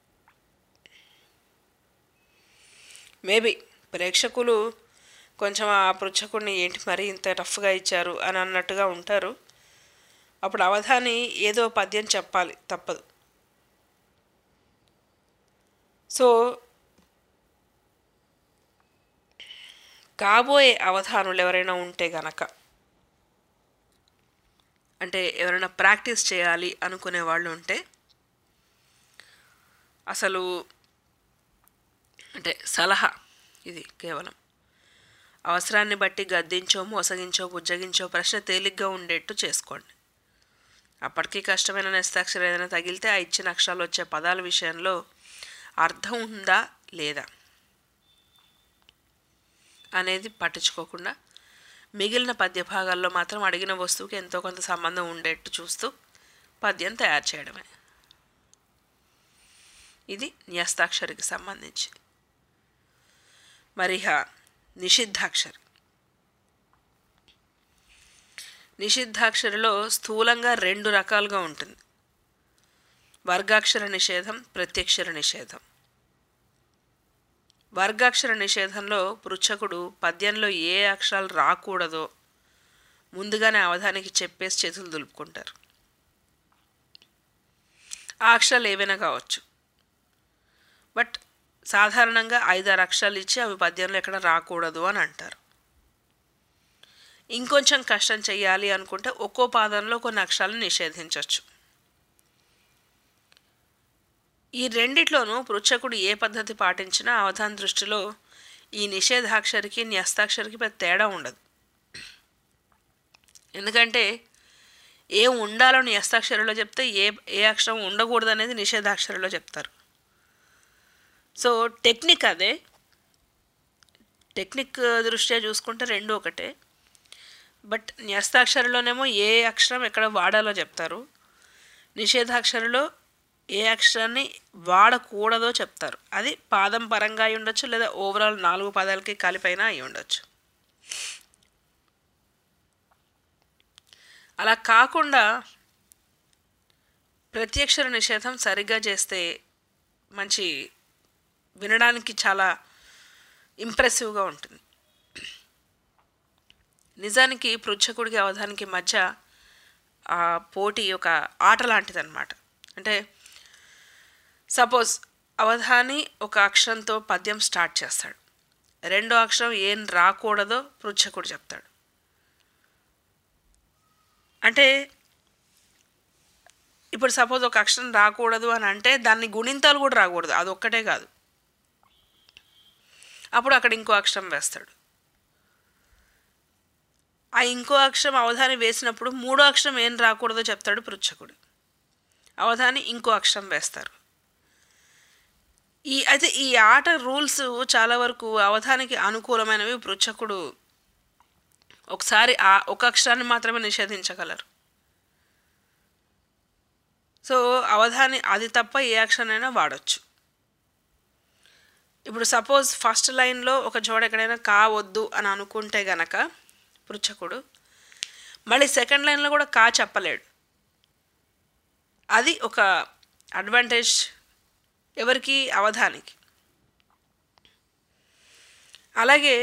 మేబీ ప్రేక్షకులు కొంచెం ఆ పృచ్ఛకుడిని ఏంటి మరీ ఇంత టఫ్గా ఇచ్చారు అని అన్నట్టుగా ఉంటారు. అప్పుడు అవధాని ఏదో పద్యం చెప్పాలి, తప్పదు. సో కాబోయే అవధానులు ఎవరైనా ఉంటే గనక, అంటే ఎవరైనా ప్రాక్టీస్ చేయాలి అనుకునే వాళ్ళు ఉంటే, అసలు అంటే సలహా ఇది కేవలం అవసరాన్ని బట్టి గద్దించో మోసగించో బుజ్జగించో ప్రశ్న తేలిగ్గా ఉండేట్టు చేసుకోండి. అప్పటికీ కష్టమైన న్యస్తాక్షరం ఏదైనా తగిలితే ఆ ఇచ్చిన అక్షరాలు వచ్చే పదాల విషయంలో అర్థం ఉందా లేదా అనేది పట్టించుకోకుండా మిగిలిన పద్య భాగాల్లో మాత్రం అడిగిన వస్తువుకి ఎంతో కొంత సంబంధం ఉండేట్టు చూస్తూ పద్యం తయారు చేయడమే. ఇది న్యస్తాక్షరికి సంబంధించి. మరిహ నిషిద్ధాక్షరి. నిషిద్ధాక్షరిలో స్థూలంగా 2 రకాలుగా ఉంటుంది: వర్గాక్షర నిషేధం, ప్రత్యక్షర నిషేధం. వర్గాక్షర నిషేధంలో పృచ్ఛకుడు పద్యంలో ఏ అక్షరాలు రాకూడదో ముందుగానే అవధానికి చెప్పేసి చేతులు దులుపుకుంటారు. ఆ అక్షరాలు ఏవైనా కావచ్చు. బట్ సాధారణంగా 5-6 అక్షరాలు ఇచ్చి అవి పద్యంలో ఎక్కడ రాకూడదు అని అంటారు. ఇంకొంచెం కష్టం చెయ్యాలి అనుకుంటే ఒక్కో పాదంలో కొన్ని అక్షరాలను నిషేధించవచ్చు. ఈ రెండిట్లోనూ పృచ్ఛకుడు ఏ పద్ధతి పాటించినా అవధాని దృష్టిలో ఈ నిషేధాక్షరికి న్యస్తాక్షరికి పెద్ద తేడా ఉండదు. ఎందుకంటే ఏ ఉండాలో న్యస్తాక్షరిలో చెప్తే ఏ అక్షరం ఉండకూడదు అనేది నిషేధాక్షరిలో చెప్తారు. సో టెక్నిక్ అదే. టెక్నిక్ దృష్ట్యా చూసుకుంటే రెండు ఒకటే. బట్ న్యస్తాక్షరిలోనేమో ఏ అక్షరం ఎక్కడ వాడాలో చెప్తారు, నిషేధాక్షరిలో ఏ అక్షరాన్ని వాడకూడదో చెప్తారు. అది పాదం పరంగా అయి ఉండొచ్చు, లేదా ఓవరాల్ 4 పదాలకి కలిపైనా అయి ఉండొచ్చు. అలా కాకుండా ప్రత్యక్షర నిషేధం సరిగ్గా చేస్తే మంచి వినడానికి చాలా ఇంప్రెసివ్గా ఉంటుంది. నిజానికి పృచ్ఛకుడికి అవధానికి మధ్య ఆ పోటీ ఒక ఆట లాంటిది అన్నమాట. అంటే సపోజ్ అవధాని ఒక అక్షరంతో పద్యం స్టార్ట్ చేస్తాడు, రెండో అక్షరం ఏం రాకూడదో పృచ్ఛకుడు చెప్తాడు. అంటే ఇప్పుడు సపోజ్ ఒక అక్షరం రాకూడదు అని అంటే దాన్ని గుణింతాలు కూడా రాకూడదు, అది ఒక్కటే కాదు. అప్పుడు అక్కడ ఇంకో అక్షరం వేస్తాడు. ఆ ఇంకో అక్షరం అవధాని వేసినప్పుడు మూడో అక్షరం ఏం రాకూడదో చెప్తాడు పృచ్ఛకుడు. అవధాని ఇంకో అక్షరం వేస్తారు. అయితే ఈ ఆట రూల్స్ చాలా వరకు అవధానికి అనుకూలమైనవి. పృచ్ఛకుడు ఒకసారి ఒక అక్షరాన్ని మాత్రమే నిషేధించగలరు. సో అవధాని అది తప్ప ఏ అక్షరాన్నైనా వాడచ్చు. ఇప్పుడు సపోజ్ ఫస్ట్ లైన్లో ఒక చోట ఎక్కడైనా కావద్దు అని అనుకుంటే గనక పృచ్ఛకుడు మళ్ళీ సెకండ్ లైన్లో కూడా కా చెప్పలేడు. అది ఒక అడ్వాంటేజ్ ఎవరికి? అవధానికి. అలాగే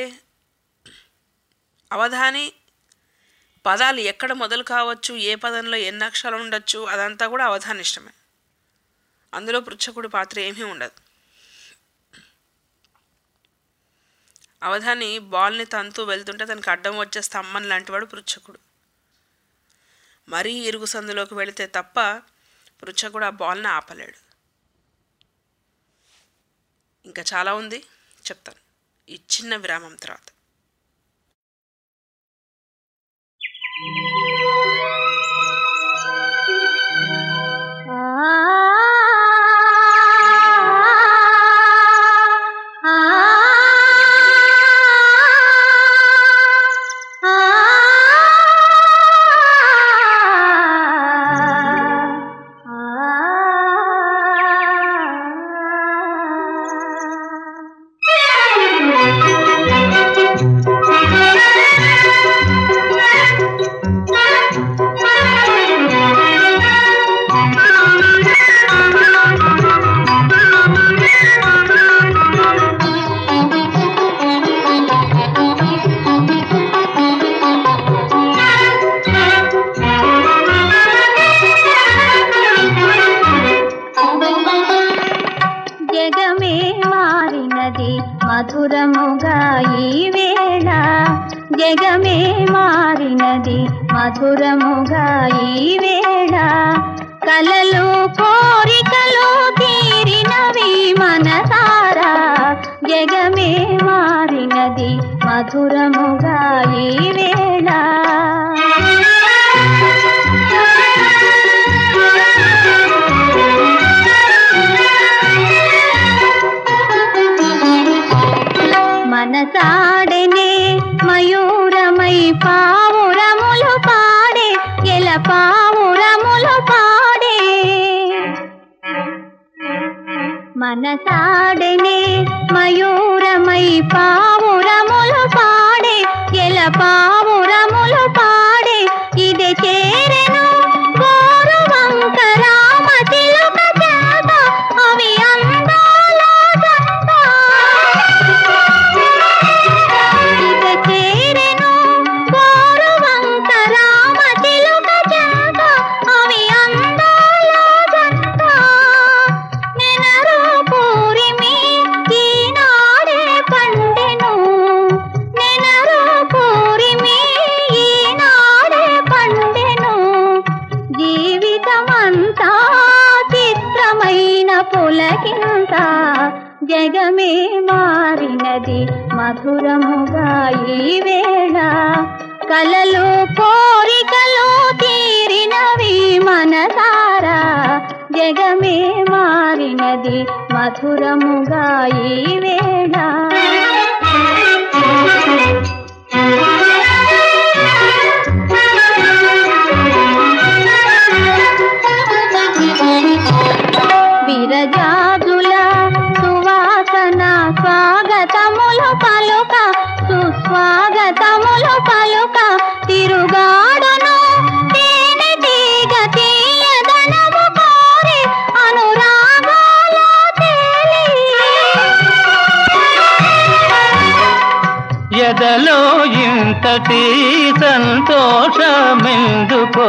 అవధాని పదాలు ఎక్కడ మొదలు కావచ్చు, ఏ పదంలో ఎన్ని అక్షరాలు ఉండొచ్చు, అదంతా కూడా అవధాని ఇష్టమే. అందులో పృచ్ఛకుడి పాత్ర ఏమీ ఉండదు. అవధాని బాల్ని తంతూ వెళ్తుంటే తనకు అడ్డం వచ్చే స్తంభం లాంటివాడు పృచ్ఛకుడు. మరీ ఇరుగు సందులోకి వెళితే తప్ప పృచ్ఛకుడు ఆ బాల్ని ఆపలేడు. ఇంకా చాలా ఉంది, చెప్తాను ఈ చిన్న విరామం తర్వాత. మధురముగా ఈ వేళ జగమే మారినది, మధురముగా ఈ వేళ కలలు కోరికలు తీరినవి మనసారా, జగమే మారినది, మధురముగా ఈ వేళ. మనసాడనే మయూరమై పావురములు పాడే, ఎల పావురములు పాడే. మనసాడనే మయూరమై పావురములు పాడే, ఎల పావురములు పాడే. ఇది చేరెను గోరువంక రామ చిలుక చేత, అవి అందాల జంట. ఇది చేరెను గోరువంక రామ చిలుక చేత, అవి అందాల జంట. పులకింత జగమే మారినది మధురముగా ఈ వేళ కలలు కోరికలు తీరినవి మనసారా జగమే మారినది మధురముగా ఈ వేళ విరజాజుల సువాసన స్వాగతములు పలుక సుస్వాగతములు పలుక తిరుగాడును తేనె తీగ తీయదనము కోరి అనురాగాల తేలి ఎదలో ఇంతటి సంతోషమెందుకో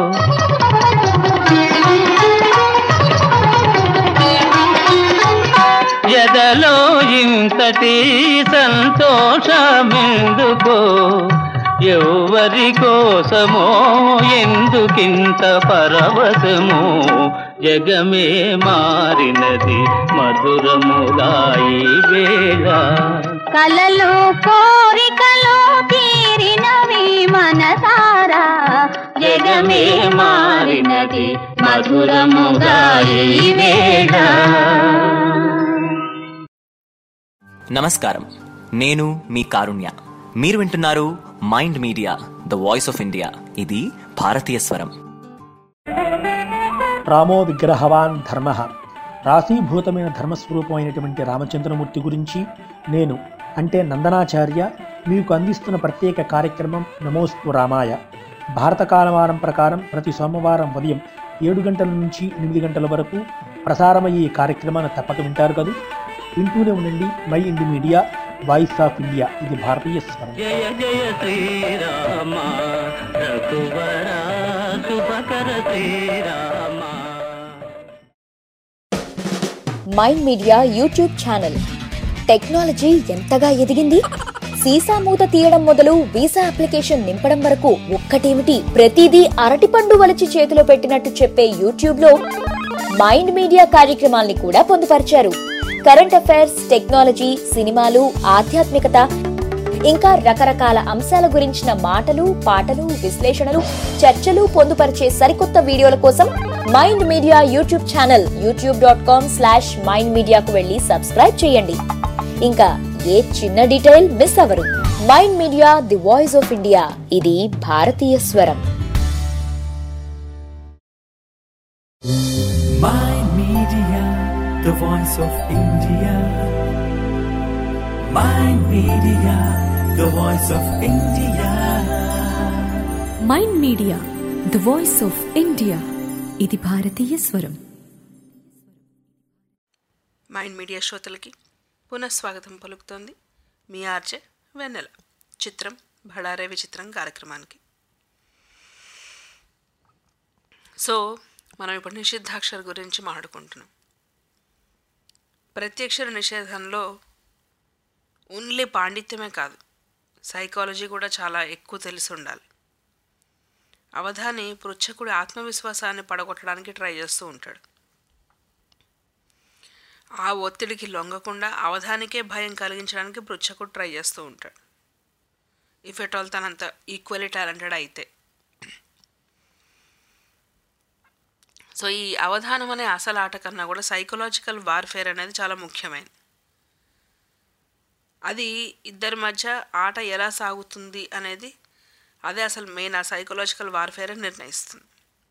ఎదలో ఇంతటి సంతోషమెందుకో ఎవరి కోసమో ఎందుకింత పరవశమో జగమే మారినది మధురముగా ఈ వేళ కలలు కోరికలు తీరినవి మనసారా జగమే మారినది మధురముగా ఈ వేళ నమస్కారం, నేను మీ కారుణ్య. మీరు వింటున్నారు mind media, the voice of India. ఇది భారతీయ స్వరం. రామో విగ్రహవాన్ ధర్మ, రాశీభూతమైన ధర్మస్వరూపమైనటువంటి రామచంద్రమూర్తి గురించి నేను అంటే నందనాచార్య మీకు అందిస్తున్న ప్రత్యేక కార్యక్రమం నమోస్తు రామాయ. భారత కాలమానం ప్రకారం ప్రతి సోమవారం ఉదయం 7 గంటల నుంచి 8 గంటల వరకు ప్రసారమయ్యే ఈ కార్యక్రమాన్ని తప్పక వింటారు కదా. వింటూనే ఉండండి Mind Media, voice of India. ఇది భారతీయ స్వరం. జయ జయ శ్రీరామ రఘువర శుభకర Srirama. Mind Media YouTube channel. Technology ఎంతగా ఎదిగింది, సీసా మూత తీయడం మొదలు వీసా అప్లికేషన్ నింపడం వరకు ఒక్కటేమిటి ప్రతిదీ అరటిపండు వలిచి చేతిలో పెట్టినట్టు చెప్పే యూట్యూబ్ లో మైండ్ మీడియా కార్యక్రమాల్ని కూడా పొందుపరిచారు. కరెంట్ అఫైర్స్, టెక్నాలజీ, సినిమాలు, ఆధ్యాత్మికత, ఇంకా రకరకాల అంశాల గురించిన మాటలు, పాటలు, విశ్లేషణలు, చర్చలు పొందుపరిచే సరికొత్త వీడియోల కోసం mind Media YouTube channel youtube.com/mindmedia కు వెళ్లి సబ్స్క్రైబ్ చేయండి. ఇంకా ఏ చిన్న డీటెయిల్ మిస్ అవ్వరు. Mind media, the voice of India. ఇది భారతీయ స్వరం. Mind Media, the voice of India. Mind Media, the voice of India. Mind media, the voice of India. ఇది భారతీయ స్వరం. మైండ్ మీడియా శ్రోతలకి పునఃస్వాగతం పలుకుతోంది మీ ఆర్జే వెన్నెల. చిత్రం భడారే విచిత్రం కార్యక్రమానికి. సో మనం ఇప్పుడు నిషిద్ధాక్షర గురించి మాట్లాడుకుంటున్నాం. ప్రత్యక్షర నిషేధంలో ఓన్లీ పాండిత్యమే కాదు, సైకాలజీ కూడా చాలా ఎక్కువ తెలిసి ఉండాలి. అవధాని పృచ్ఛకుడి ఆత్మవిశ్వాసాన్ని పడగొట్టడానికి ట్రై చేస్తూ ఉంటాడు. ఆ ఒత్తిడికి లొంగకుండా అవధానికే భయం కలిగించడానికి పృచ్ఛకుడు ట్రై చేస్తూ ఉంటాడు. ఇఫ్ ఎట్ ఆల్ తనంత ఈక్వల్లీ టాలెంటెడ్ అయితే. సో ఈ అవధానం అనే అసలు ఆట కన్నా కూడా సైకలాజికల్ వార్ఫేర్ అనేది చాలా ముఖ్యమైనది. అది ఇద్దరి మధ్య ఆట ఎలా సాగుతుంది అనేది అదే అసలు మెయిన్. ఆ సైకలాజికల్ వార్ఫేర్ నిర్ణయిస్తుంది.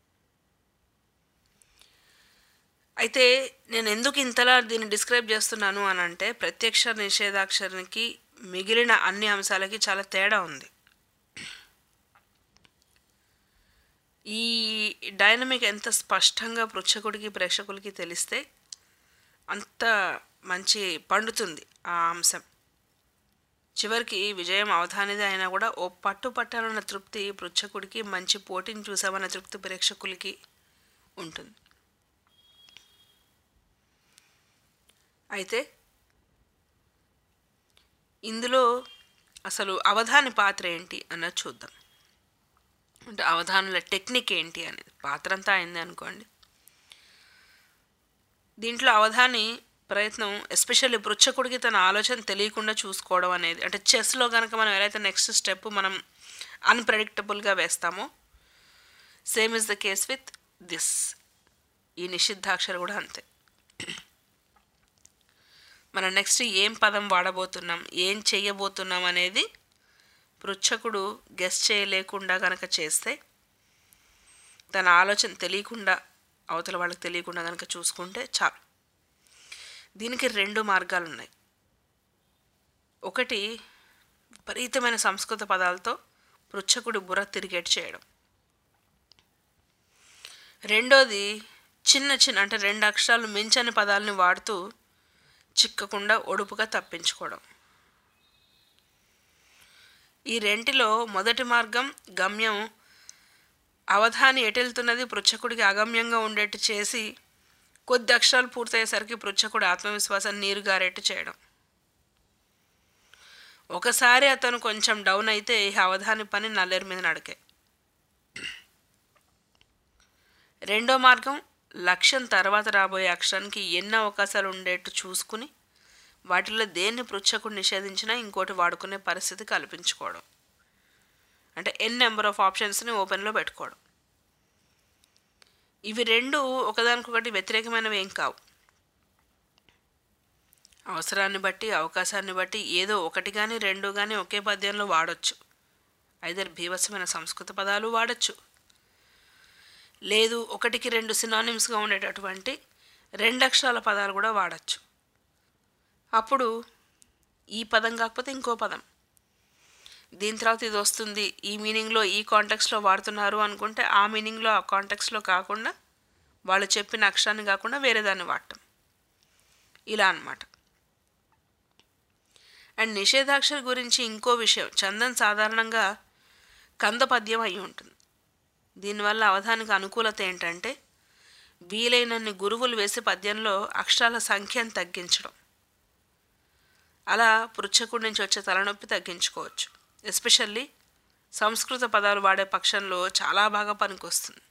అయితే నేను ఎందుకు ఇంతలా దీన్ని డిస్క్రైబ్ చేస్తున్నాను అని అంటే, ప్రత్యక్ష నిషేధాక్షరానికి మిగిలిన అన్ని అంశాలకి చాలా తేడా ఉంది. ఈ డైనమిక్ ఎంత స్పష్టంగా పృచ్ఛకుడికి ప్రేక్షకులకి తెలిస్తే అంత మంచి పండుతుంది ఆ అంశం. చివరికి విజయం అవధానిదే అయినా కూడా ఓ పట్టాలన్న తృప్తి పృచ్ఛకుడికి, మంచి పోటీని చూసామన్న తృప్తి ప్రేక్షకులకి ఉంటుంది. అయితే ఇందులో అసలు అవధాని పాత్ర ఏంటి అన్నది చూద్దాం. అంటే అవధానుల టెక్నిక్ ఏంటి అనేది. పాత్ర అంతా అయింది అనుకోండి. దీంట్లో అవధాని ప్రయత్నం ఎస్పెషల్లీ పృచ్ఛకుడికి తన ఆలోచన తెలియకుండా చూసుకోవడం అనేది. అంటే చెస్లో కనుక మనం ఎలా అయితే నెక్స్ట్ స్టెప్ మనం అన్ప్రెడిక్టబుల్గా వేస్తామో, same is the case with this. ఈ నిషిద్ధాక్షర కూడా అంతే. మనం నెక్స్ట్ ఏం పదం వాడబోతున్నాం, ఏం చెయ్యబోతున్నాం అనేది పృచ్ఛకుడు గెస్ చేయలేకుండా కనుక చేస్తే, తన ఆలోచన తెలియకుండా అవతల వాళ్ళకి తెలియకుండా కనుక చూసుకుంటే చాలు. దీనికి 2 మార్గాలు ఉన్నాయి. ఒకటి విపరీతమైన సంస్కృత పదాలతో పృచ్ఛకుడి బుర్ర తిరిగేట్ చేయడం. రెండోది చిన్న చిన్న అంటే 2 అక్షరాలు మించని పదాలని వాడుతూ చిక్కకుండా ఒడుపుగా తప్పించుకోవడం. ఈ రెంటిలో మొదటి మార్గం గమ్యం అవధాని ఎటెళ్తున్నది పృచ్ఛకుడికి అగమ్యంగా ఉండేట్టు చేసి కొద్ది అక్షరాలు పూర్తయ్యేసరికి పృచ్ఛకుడి ఆత్మవిశ్వాసం నీరుగారేట్టు చేయడం. ఒకసారి అతను కొంచెం డౌన్ అయితే ఈ అవధాని పని నల్లేరు మీద నడికే. రెండో మార్గం లక్ష్యం తర్వాత రాబోయే అక్షరానికి ఎన్ని అవకాశాలు ఉండేట్టు చూసుకుని వాటిలో దేన్ని పృచ్ఛకుడు నిషేధించినా ఇంకోటి వాడుకునే పరిస్థితి కల్పించుకోవడం. అంటే నెంబర్ ఆఫ్ ఆప్షన్స్ని ఓపెన్లో పెట్టుకోవడం. ఇవి 2 ఒకదానికొకటి వ్యతిరేకమైనవి ఏం కావు. అవసరాన్ని బట్టి అవకాశాన్ని బట్టి ఏదో ఒకటి కానీ 2 కానీ ఒకే పద్యంలో వాడచ్చు. ఐదర్ భీభత్సమైన సంస్కృత పదాలు వాడచ్చు, లేదు 1కి 2 సినానిమ్స్గా ఉండేటటువంటి 2 అక్షరాల పదాలు కూడా వాడచ్చు. అప్పుడు ఈ పదం కాకపోతే ఇంకో పదం, దీని తర్వాత ఇది వస్తుంది, ఈ మీనింగ్లో ఈ కాంటెక్స్లో వాడుతున్నారు అనుకుంటే ఆ మీనింగ్లో ఆ కాంటెక్స్లో కాకుండా వాళ్ళు చెప్పిన అక్షరాన్ని కాకుండా వేరే దాన్ని వాడటం, ఇలా అన్నమాట. అండ్ నిషేధాక్షర గురించి ఇంకో విషయం, చందన్ సాధారణంగా కంద పద్యం అయి ఉంటుంది. దీనివల్ల అవధానికి అనుకూలత ఏంటంటే వీలైనన్ని గురువులు వేసి పద్యంలో అక్షరాల సంఖ్యను తగ్గించడం. అలా పృచ్ఛకుడి నుంచి వచ్చే తలనొప్పి తగ్గించుకోవచ్చు. ఎస్పెషల్లీ సంస్కృత పదాలు వాడే పక్షంలో చాలా బాగా పనికొస్తుంది.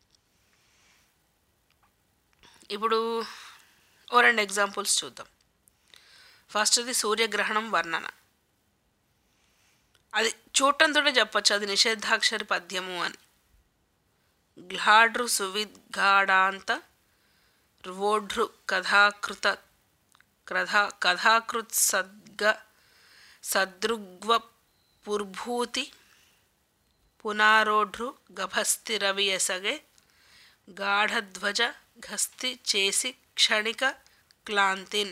ఇప్పుడు 2 ఎగ్జాంపుల్స్ చూద్దాం. ఫస్ట్ది సూర్యగ్రహణం వర్ణన. అది చూడటంతో చెప్పచ్చు అది నిషేధాక్షరి పద్యము అని. గ్లాఢృ సువిద్ఘాడాంత రువోఢృ కథాకృత్ సదృగ్వ పుర్భూతి పునారోఢృ గభస్థిరవియసగే గాఢధ్వజ ఘస్తి చేసి క్షణిక క్లాంతిన్.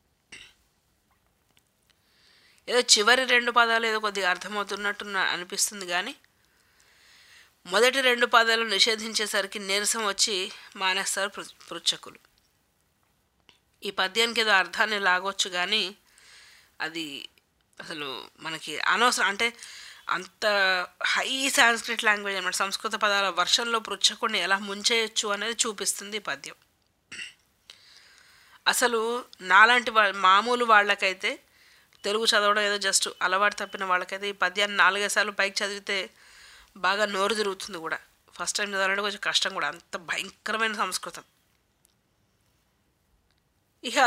ఏదో చివరి 2 పదాలు ఏదో కొద్దిగా అర్థమవుతున్నట్టు అనిపిస్తుంది, కానీ మొదటి 2 పదాలు నిషేధించేసరికి నీరసం వచ్చి మానేస్తారు పృచ్ఛకులు. ఈ పద్యానికి ఏదో అర్థాన్ని లాగొచ్చు, కానీ అది అసలు మనకి అనవసరం. అంటే అంత హై సాంస్క్రిట్ లాంగ్వేజ్ అన్నమాట. సంస్కృత పదాల వర్షంలో పృచ్ఛకుడిని ఎలా ముంచేయచ్చు అనేది చూపిస్తుంది ఈ పద్యం. అసలు నాలాంటి మామూలు వాళ్ళకైతే తెలుగు చదవడం ఏదో జస్ట్ అలవాటు తప్పిన వాళ్ళకైతే ఈ పద్యాన్ని 4-5 సార్లు పైకి చదివితే బాగా నోరు తిరుగుతుంది కూడా. ఫస్ట్ టైం చదవాలంటే కొంచెం కష్టం కూడా, అంత భయంకరమైన సంస్కృతం. ఇక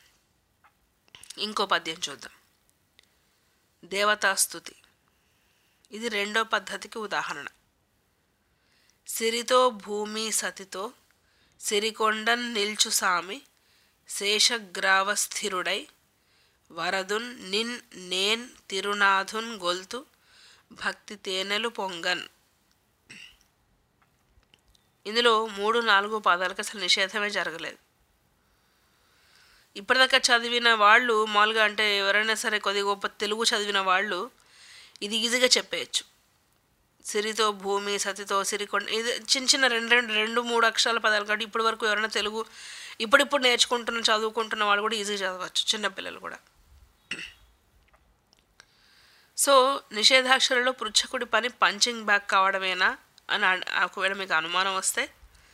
ఇంకో పద్యం చూద్దాం, దేవతాస్తుతి. ఇది 2వ పద్ధతికి ఉదాహరణ. సిరితో భూమి సతితో సిరికొండన్ నిల్చు సామి శేషగ్రావస్థిరుడై వరదున్ నిన్ నేన్ తిరునాథున్ గొల్తు భక్తి తేనెలు పొంగన్. ఇందులో 3-4 పదాలకు అసలు నిషేధమే జరగలేదు. ఇప్పటిదాకా చదివిన వాళ్ళు మామూలుగా, అంటే ఎవరైనా సరే కొద్దిగా గొప్ప తెలుగు చదివిన వాళ్ళు ఇది ఈజీగా చెప్పేయచ్చు. సిరితో భూమి సతితో సిరికొండ, ఇది చిన్న 2-3 అక్షరాల పదాలు కాబట్టి ఇప్పటి వరకు ఎవరైనా తెలుగు ఇప్పుడు నేర్చుకుంటున్న చదువుకుంటున్న వాళ్ళు కూడా ఈజీగా చదవచ్చు, చిన్నపిల్లలు కూడా. సో నిషేధాక్షరలో పృచ్ఛకుడి పని పంచింగ్ బ్యాక్ కావడమేనా అని ఒకవేళ మీకు అనుమానం వస్తే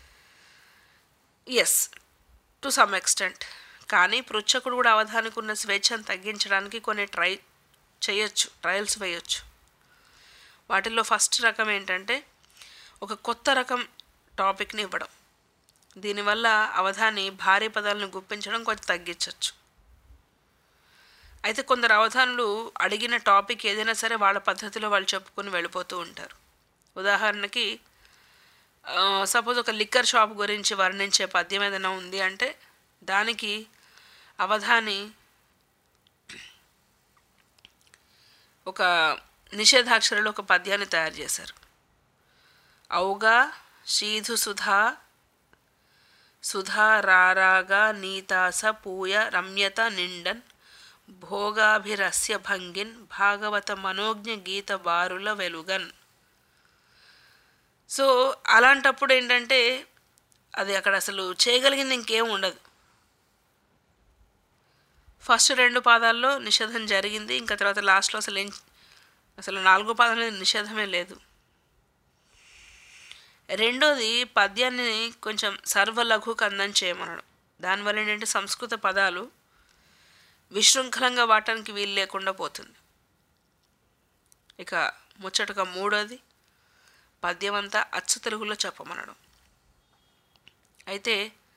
ఎస్, టు సమ్ ఎక్స్టెంట్. కానీ పృచ్ఛకుడు కూడా అవధానికి ఉన్న స్వేచ్ఛను తగ్గించడానికి కొన్ని ట్రయల్స్ వేయచ్చు. వాటిల్లో ఫస్ట్ రకం ఏంటంటే ఒక కొత్త రకం టాపిక్ని ఇవ్వడం. దీనివల్ల అవధాని భారీ పదాలను గుప్పించడం కొంచెం తగ్గించవచ్చు. అయితే కొందరు అవధానులు అడిగిన టాపిక్ ఏదైనా సరే వాళ్ళ పద్ధతిలో వాళ్ళు చెప్పుకొని వెళ్ళిపోతూ ఉంటారు. ఉదాహరణకి సపోజ్ ఒక లిక్కర్ షాప్ గురించి వర్ణించే పద్యం ఏదైనా ఉంది అంటే దానికి అవధాని ఒక నిషేధాక్షరాలు ఒక పద్యాన్ని తయారు చేశారు. ఔగా శీధు సుధా సుధా రారాగా నీతాస పూయ రమ్యత నిండన్ భోగాభిరస్య భంగిన్ భాగవత మనోజ్ఞ గీత బారుల వెలుగన్. సో అలాంటప్పుడు ఏంటంటే అది అక్కడ అసలు చేయగలిగింది ఇంకేం ఉండదు. ఫస్ట్ 2 పాదాల్లో నిషేధం జరిగింది, ఇంకా తర్వాత లాస్ట్లో అసలు 4వ పాదంలో నిషేధమే లేదు. రెండోది పద్యాన్ని కొంచెం సర్వలఘుకు అందం చేయమనడం. దానివల్ల ఏంటంటే సంస్కృత పదాలు విశృంఖలంగా వాడటానికి వీలు లేకుండా పోతుంది. ఇక ముచ్చటగా మూడోది పద్యం అంతా అచ్చు తెలుగులో చెప్పమనడం. అయితే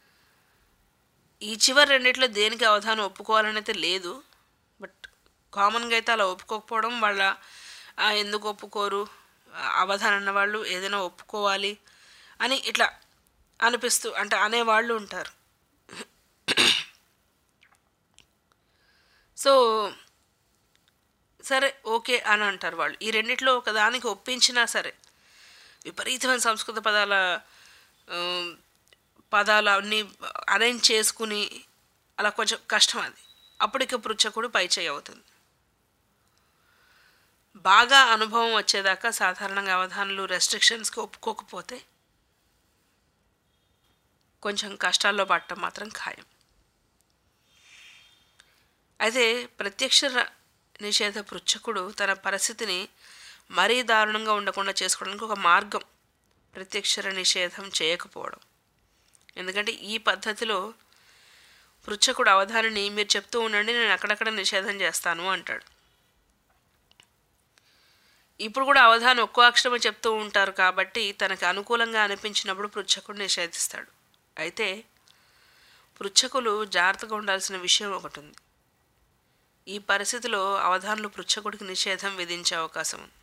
ఈ చివరి రెండిట్లో దేనికి అవధానం ఒప్పుకోవాలని అయితే లేదు, బట్ కామన్గా అయితే అలా ఒప్పుకోకపోవడం వాళ్ళ ఎందుకు ఒప్పుకోరు అవధానం అన్నవాళ్ళు ఏదైనా ఒప్పుకోవాలి అని ఇట్లా అనిపిస్తూ అంటే అనేవాళ్ళు ఉంటారు. సో సరే ఓకే అని అంటారు వాళ్ళు. ఈ రెండిట్లో ఒకదానికి ఒప్పించినా సరే విపరీతమైన సంస్కృత పదాలు అన్నీ అరేంజ్ చేసుకుని అలా కొంచెం కష్టం. అది అప్పటికి పృచ్ఛకుడు పైచేయి అవుతుంది. బాగా అనుభవం వచ్చేదాకా సాధారణంగా అవధానులు రెస్ట్రిక్షన్స్కి ఒప్పుకోకపోతే కొంచెం కష్టాల్లో పడటం మాత్రం ఖాయం. అయితే ప్రత్యక్ష నిషేధ పృచ్ఛకుడు తన పరిస్థితిని మరీ దారుణంగా ఉండకుండా చేసుకోవడానికి ఒక మార్గం ప్రత్యక్షర నిషేధం చేయకపోవడం. ఎందుకంటే ఈ పద్ధతిలో పృచ్ఛకుడు అవధానిని మీరు చెప్తూ ఉండండి, నేను అక్కడక్కడ నిషేధం చేస్తాను అంటాడు. ఇప్పుడు కూడా అవధాని ఒక్కో అక్షరమే చెప్తూ ఉంటారు కాబట్టి తనకు అనుకూలంగా అనిపించినప్పుడు పృచ్ఛకుడు నిషేధిస్తాడు. అయితే పృచ్ఛకులు జాగ్రత్తగా ఉండాల్సిన విషయం ఒకటి ఉంది. ఈ పరిస్థితిలో అవధానులు పృచ్ఛకుడికి నిషేధం విధించే అవకాశం ఉంది.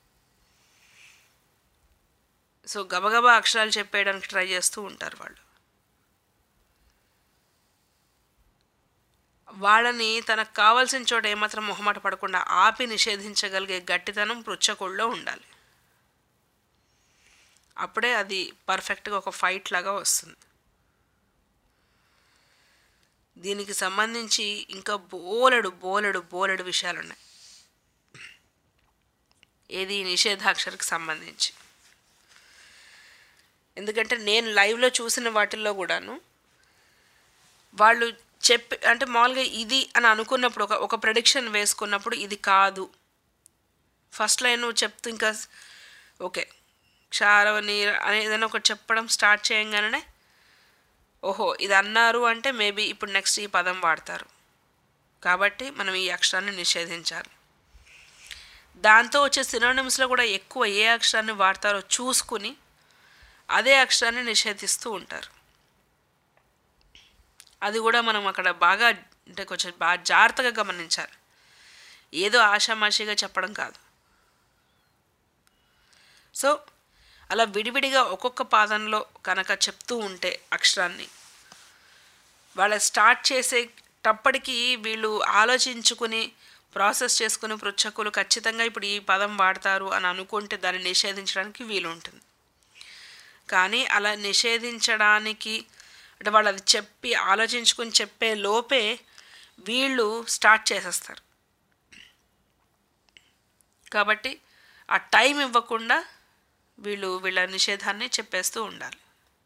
సో గబగబా అక్షరాలు చెప్పేయడానికి ట్రై చేస్తూ ఉంటారు వాళ్ళు. వాళ్ళని తనకు కావాల్సిన చోట ఏమాత్రం మొహమాట పడకుండా ఆపి నిషేధించగలిగే గట్టితనం పృచ్ఛకుడిలో ఉండాలి. అప్పుడే అది పర్ఫెక్ట్గా ఒక ఫైట్ లాగా వస్తుంది. దీనికి సంబంధించి ఇంకా బోలెడు విషయాలు ఉన్నాయి. ఏది నిషేధాక్షరికి సంబంధించి. ఎందుకంటే నేను లైవ్లో చూసిన వాటిల్లో కూడాను వాళ్ళు అంటే మామూలుగా ఇది అని అనుకున్నప్పుడు ఒక ప్రెడిక్షన్ వేసుకున్నప్పుడు ఇది కాదు ఫస్ట్ లైన్ చెప్తూ ఇంకా ఓకే క్షారవని అని ఏదైనా ఒకటి చెప్పడం స్టార్ట్ చేయగానే ఓహో ఇది అన్నారు అంటే మేబీ ఇప్పుడు నెక్స్ట్ ఈ పదం వాడతారు కాబట్టి మనం ఈ అక్షరాన్ని నిషేధించాలి. దాంతో వచ్చే సినోనిమ్స్లో కూడా ఎక్కువ ఏ అక్షరాన్ని వాడతారో చూసుకుని అదే అక్షరాన్ని నిషేధిస్తూ ఉంటారు. అది కూడా మనం అక్కడ బాగా అంటే కొంచెం బాగా జాగ్రత్తగా గమనించాలి. ఏదో ఆషామాషిగా చెప్పడం కాదు. సో అలా విడివిడిగా ఒక్కొక్క పాదంలో కనుక చెప్తూ ఉంటే అక్షరాన్ని వాళ్ళ స్టార్ట్ చేసేటప్పటికీ వీళ్ళు ఆలోచించుకుని ప్రాసెస్ చేసుకుని పృచ్ఛకులు ఖచ్చితంగా ఇప్పుడు ఈ పదం వాడతారు అని అనుకుంటే దాన్ని నిషేధించడానికి వీలు ఉంటుంది. కానీ అలా నిషేధించడానికి అంటే వాళ్ళు అది చెప్పి ఆలోచించుకుని చెప్పే లోపే వీళ్ళు స్టార్ట్ చేసేస్తారు. కాబట్టి ఆ టైం ఇవ్వకుండా వీళ్ళ నిషేధాన్ని చెప్పేస్తూ ఉండాలి.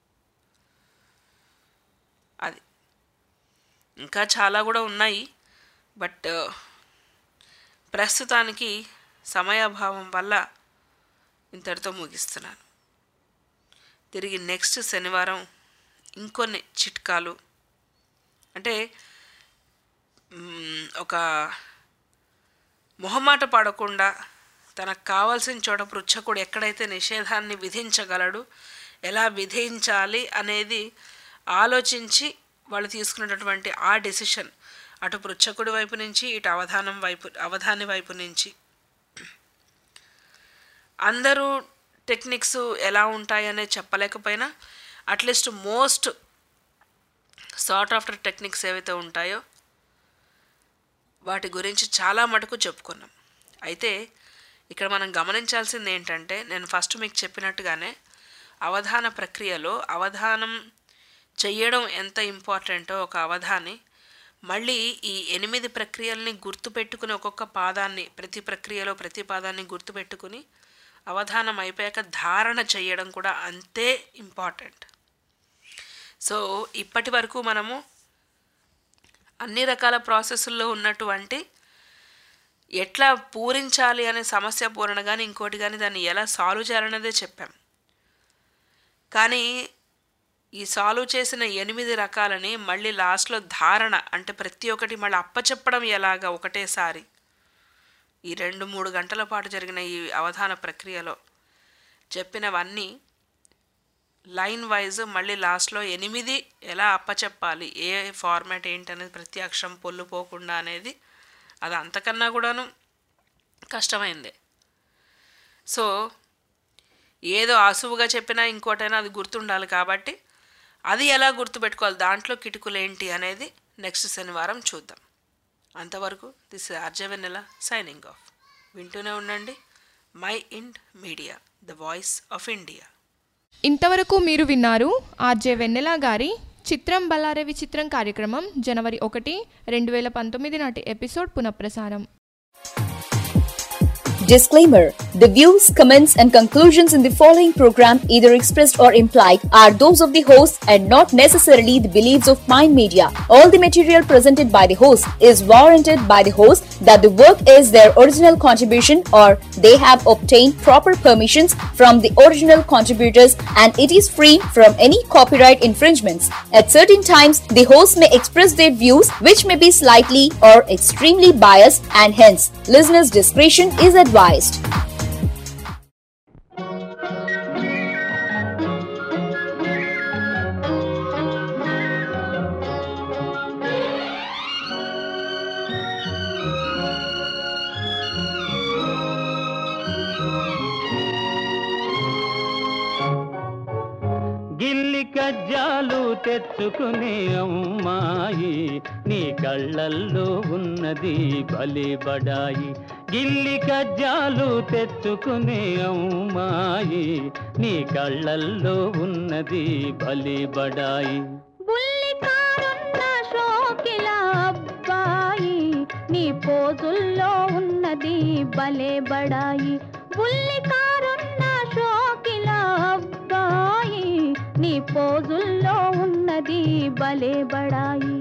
అది ఇంకా చాలా కూడా ఉన్నాయి, బట్ ప్రస్తుతానికి సమయాభావం వల్ల ఇంతటితో ముగిస్తున్నాను. తిరిగి నెక్స్ట్ శనివారం ఇంకొన్ని చిట్కాలు అంటే ఒక మొహమాట పడకుండా తనకు కావాల్సిన చోట పృచ్ఛకుడు ఎక్కడైతే నిషేధాన్ని విధించగలడు ఎలా విధించాలి అనేది ఆలోచించి వాళ్ళు తీసుకున్నటువంటి ఆ డెసిషన్, అటు పృచ్ఛకుడి వైపు నుంచి ఇటు అవధాని వైపు నుంచి అందరూ టెక్నిక్స్ ఎలా ఉంటాయనే చెప్పలేకపోయినా at least most sought after techniques ఏవైతే ఉంటాయో వాటి గురించి చాలా మటుకు చెప్పుకున్నాం. అయితే ఇక్కడ మనం గమనించాల్సింది ఏంటంటే, నేను ఫస్ట్ మీకు చెప్పినట్టుగానే అవధాన ప్రక్రియలో అవధానం చెయ్యడం ఎంత ఇంపార్టెంటో ఒక అవధాని మళ్ళీ ఈ 8 ప్రక్రియల్ని గుర్తుపెట్టుకుని ఒక్కొక్క పాదాన్ని, ప్రతి ప్రక్రియలో ప్రతి పాదాన్ని గుర్తుపెట్టుకుని అవధానం అయిపోయాక ధారణ చేయడం కూడా అంతే ఇంపార్టెంట్. సో ఇప్పటి వరకు మనము అన్ని రకాల ప్రాసెస్ల్లో ఉన్నటువంటి ఎట్లా పూరించాలి అనే సమస్య పూరణ కానీ ఇంకోటి కానీ దాన్ని ఎలా సాల్వ్ చేయాలనేదే చెప్పాం. కానీ ఈ సాల్వ్ చేసిన 8 రకాలని మళ్ళీ లాస్ట్లో ధారణ అంటే ప్రతి ఒక్కటి మళ్ళీ అప్పచెప్పడం ఎలాగా ఒకటేసారి ఈ 2-3 గంటల పాటు జరిగిన ఈ అవధాన ప్రక్రియలో చెప్పినవన్నీ లైన్ వైజ్ మళ్ళీ లాస్ట్లో 8 ఎలా అప్పచెప్పాలి, ఏ ఫార్మాట్ ఏంటనేది ప్రతి అక్షరం పొల్లు పోకుండా అనేది అది అంతకన్నా కూడాను కష్టమైందే. సో ఏదో అసువుగా చెప్పినా ఇంకోటైనా అది గుర్తుండాలి కాబట్టి అది ఎలా గుర్తుపెట్టుకోవాలి, దాంట్లో కిటుకులు ఏంటి అనేది నెక్స్ట్ శనివారం చూద్దాం. అంతవరకు this RJ Vennela signing off. వింటూనే ఉండండి Mind Media, the voice of India. ఇంతవరకు మీరు విన్నారు ఆర్జే వెన్నెల గారి చిత్రం బలారే విచిత్రం కార్యక్రమం జనవరి 1, 2019 నాటి ఎపిసోడ్ పునఃప్రసారం. Disclaimer: the views, comments, and conclusions in the following program, either expressed or implied, are those of the host and not necessarily the beliefs of Mind Media. All the material presented by the host is warranted by the host that the work is their original contribution or they have obtained proper permissions from the original contributors and it is free from any copyright infringements. At certain times, the host may express their views which may be slightly or extremely biased and hence listeners' discretion is advised. గిల్లి కజ్జాలు తెచ్చుకునే అమ్మాయి నీ కళ్ళల్లో ఉన్నది భలే బడాయి. గిల్లి కజ్జాలు తెచ్చుకునే అమ్మాయి నీ కళ్ళల్లో ఉన్నది భలే బడాయి. బుల్లికారున్న షోకిల అబ్బాయి నీ పోజుల్లో ఉన్నది భలే బడాయి. బుల్లికారున్న షోకిల అబ్బాయి నీ పోజుల్లో ఉన్నది భలే బడాయి.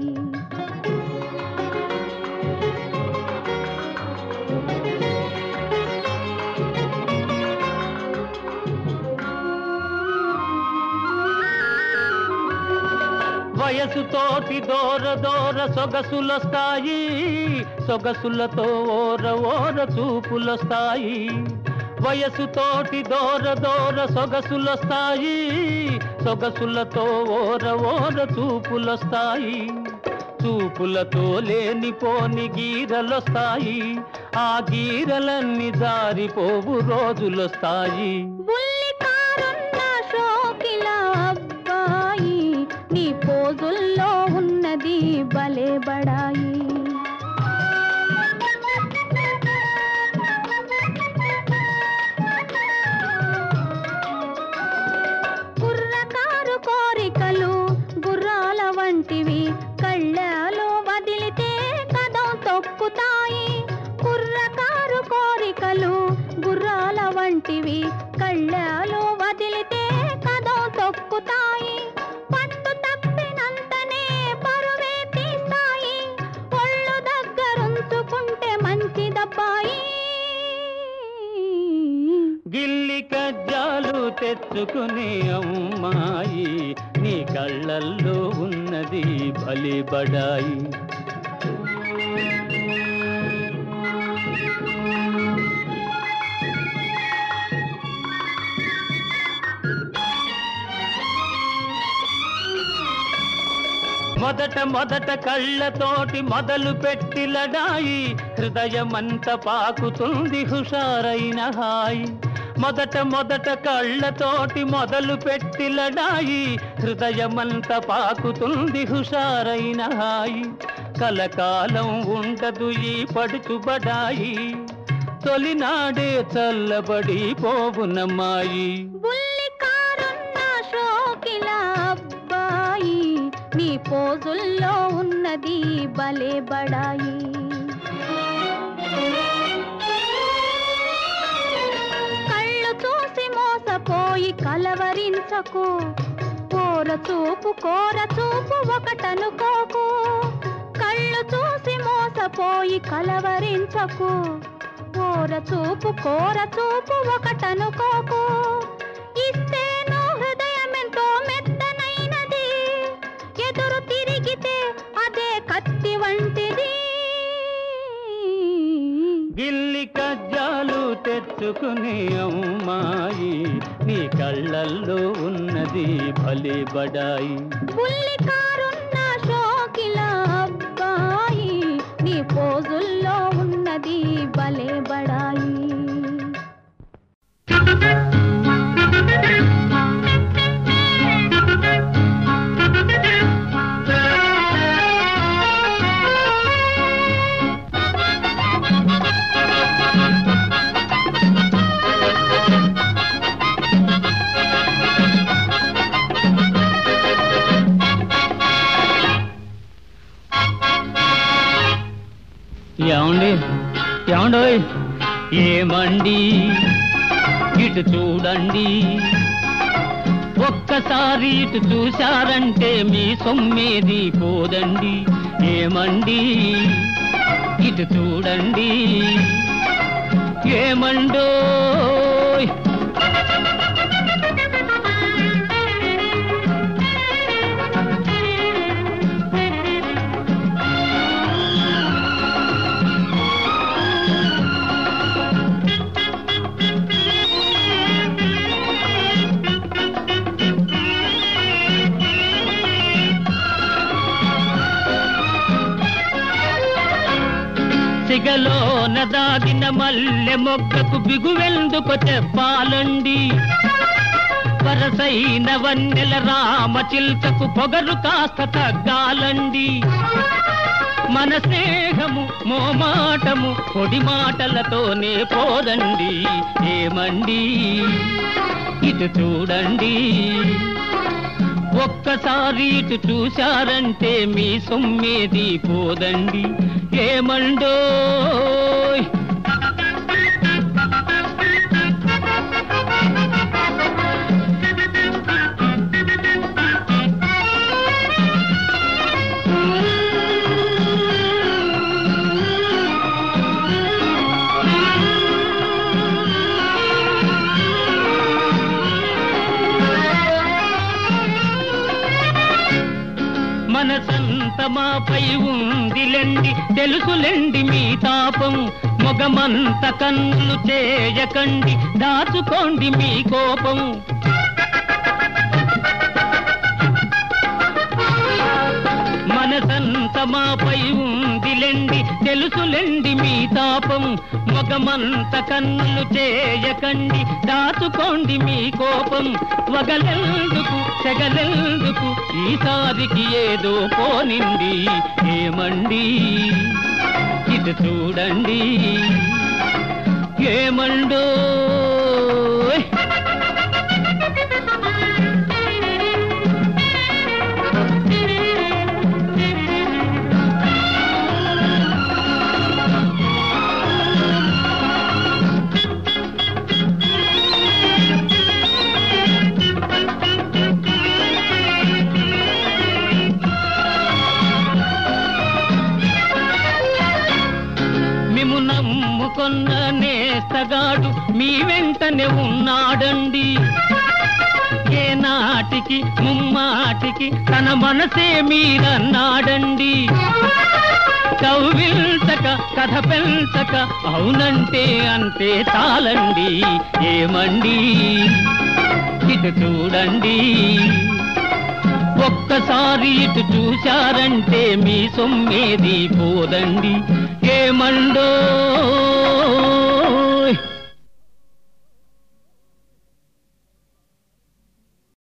వయసుతోటి దూర దూర సొగసులొస్తాయి, సొగసులతో ఓర ఓర చూపులొస్తాయి. వయసుతోటి దూర దూర సొగసులొస్తాయి, సొగసులతో ఓర ఓర చూపులొస్తాయి. చూపులతో లేనిపోని గీరలొస్తాయి, ఆ గీరలన్నీ జారిపోవు రోజులొస్తాయి. నీ పోజుల్లో ఉన్నది భలే బడాయి. కుర్రకారు కోరికలు గుర్రాల వంటివి కళ్ళలో వదిలితే కదం తొక్కుతాయి. కుర్రకారు కోరికలు గుర్రాల వంటివి కళ్ళలో వదిలితే కదం తొక్కుతాయి. గిల్లి కజ్జాలు తెచ్చుకునే అమ్మాయి నీ కళ్ళల్లో ఉన్నది భలే బడాయి. మొదట మొదట కళ్ళతోటి మొదలు పెట్టి లడాయి హృదయమంత పాకుతుంది హుషారైన హాయి మొదట మొదట కళ్ళతోటి మొదలు పెట్టి లడాయి హృదయమంత పాకుతుంది హుషారైన హాయి కలకాలం ఉండదు ఈ పడుచుబడాయి తొలినాడే చల్లబడి పోవునమ్మాయి నీ పోజుల్లో ఉన్నది భలే బడాయి కళ్ళు చూసి మోసపోయి కలవరించకు కోర చూపు ఒకటనుకోకు కళ్ళు చూసి మోసపోయి కలవరించకు కోర చూపు ఒకటనుకోకు ఇస్తేను హృదయమెంతో మెత్తనైనది ఎదురు తిరిగితే అదే కత్తి వంటిది గిల్లి కజ్జాలు తెచ్చుకుని అమ్మాయి నీ కళ్ళల్లో ఉన్నది భలే బడాయి బుల్లి కారున్న షోకిల అబ్బాయి నీ పోజుల్లో ఉన్నది భలే బడాయి ఏమండోయ్ ఏమండి ఇటు చూడండి ఒక్కసారి ఇటు చూశారంటే మీ సొమ్మేది పోదండి ఏమండి ఇటు చూడండి ఏమండోయ్ సిగలోన దాగిన మల్లె మొగ్గకు బిగువెందుకు చెప్పాలండి వరసైన వన్నెల రామ చిల్కకు పొగరు కాస్త తగ్గాలండి మన స్నేహము మోమాటము పొడి మాటలతోనే పోదండి ఏమండి ఇటు చూడండి ఒక్కసారి ఇటు చూశారంటే మీ సొమ్మేది పోదండి ఏమండోయ్ మనసంత మాపై ఉందిలెండి తెలుసులెండి మీ తాపం మొగమంత కన్నులు చేయకండి దాచుకోండి మీ కోపం మనసంత మాపై ఉందిలెండి తెలుసులెండి మీ తాపం మొగమంత కన్నులు చేయకండి దాచుకోండి మీ కోపం వగలెందుకు చెగలెందుకు ఈసారికి ఏదో పోనింది ఏమండి ఇటు చూడండి ఏమండో కొన్న నేస్తగాడు మీ వెంటనే ఉన్నాడండి ఏ నాటికి ముమ్మాటికి తన మనసే మీరన్నాడండి కవ్విల్చక కథ పెంచక అవునంటే అంతే చాలండి ఏమండి ఇటు చూడండి ఒక్కసారి ఇటు చూశారంటే మీ సొమ్మేది పోదండి. ఏమండో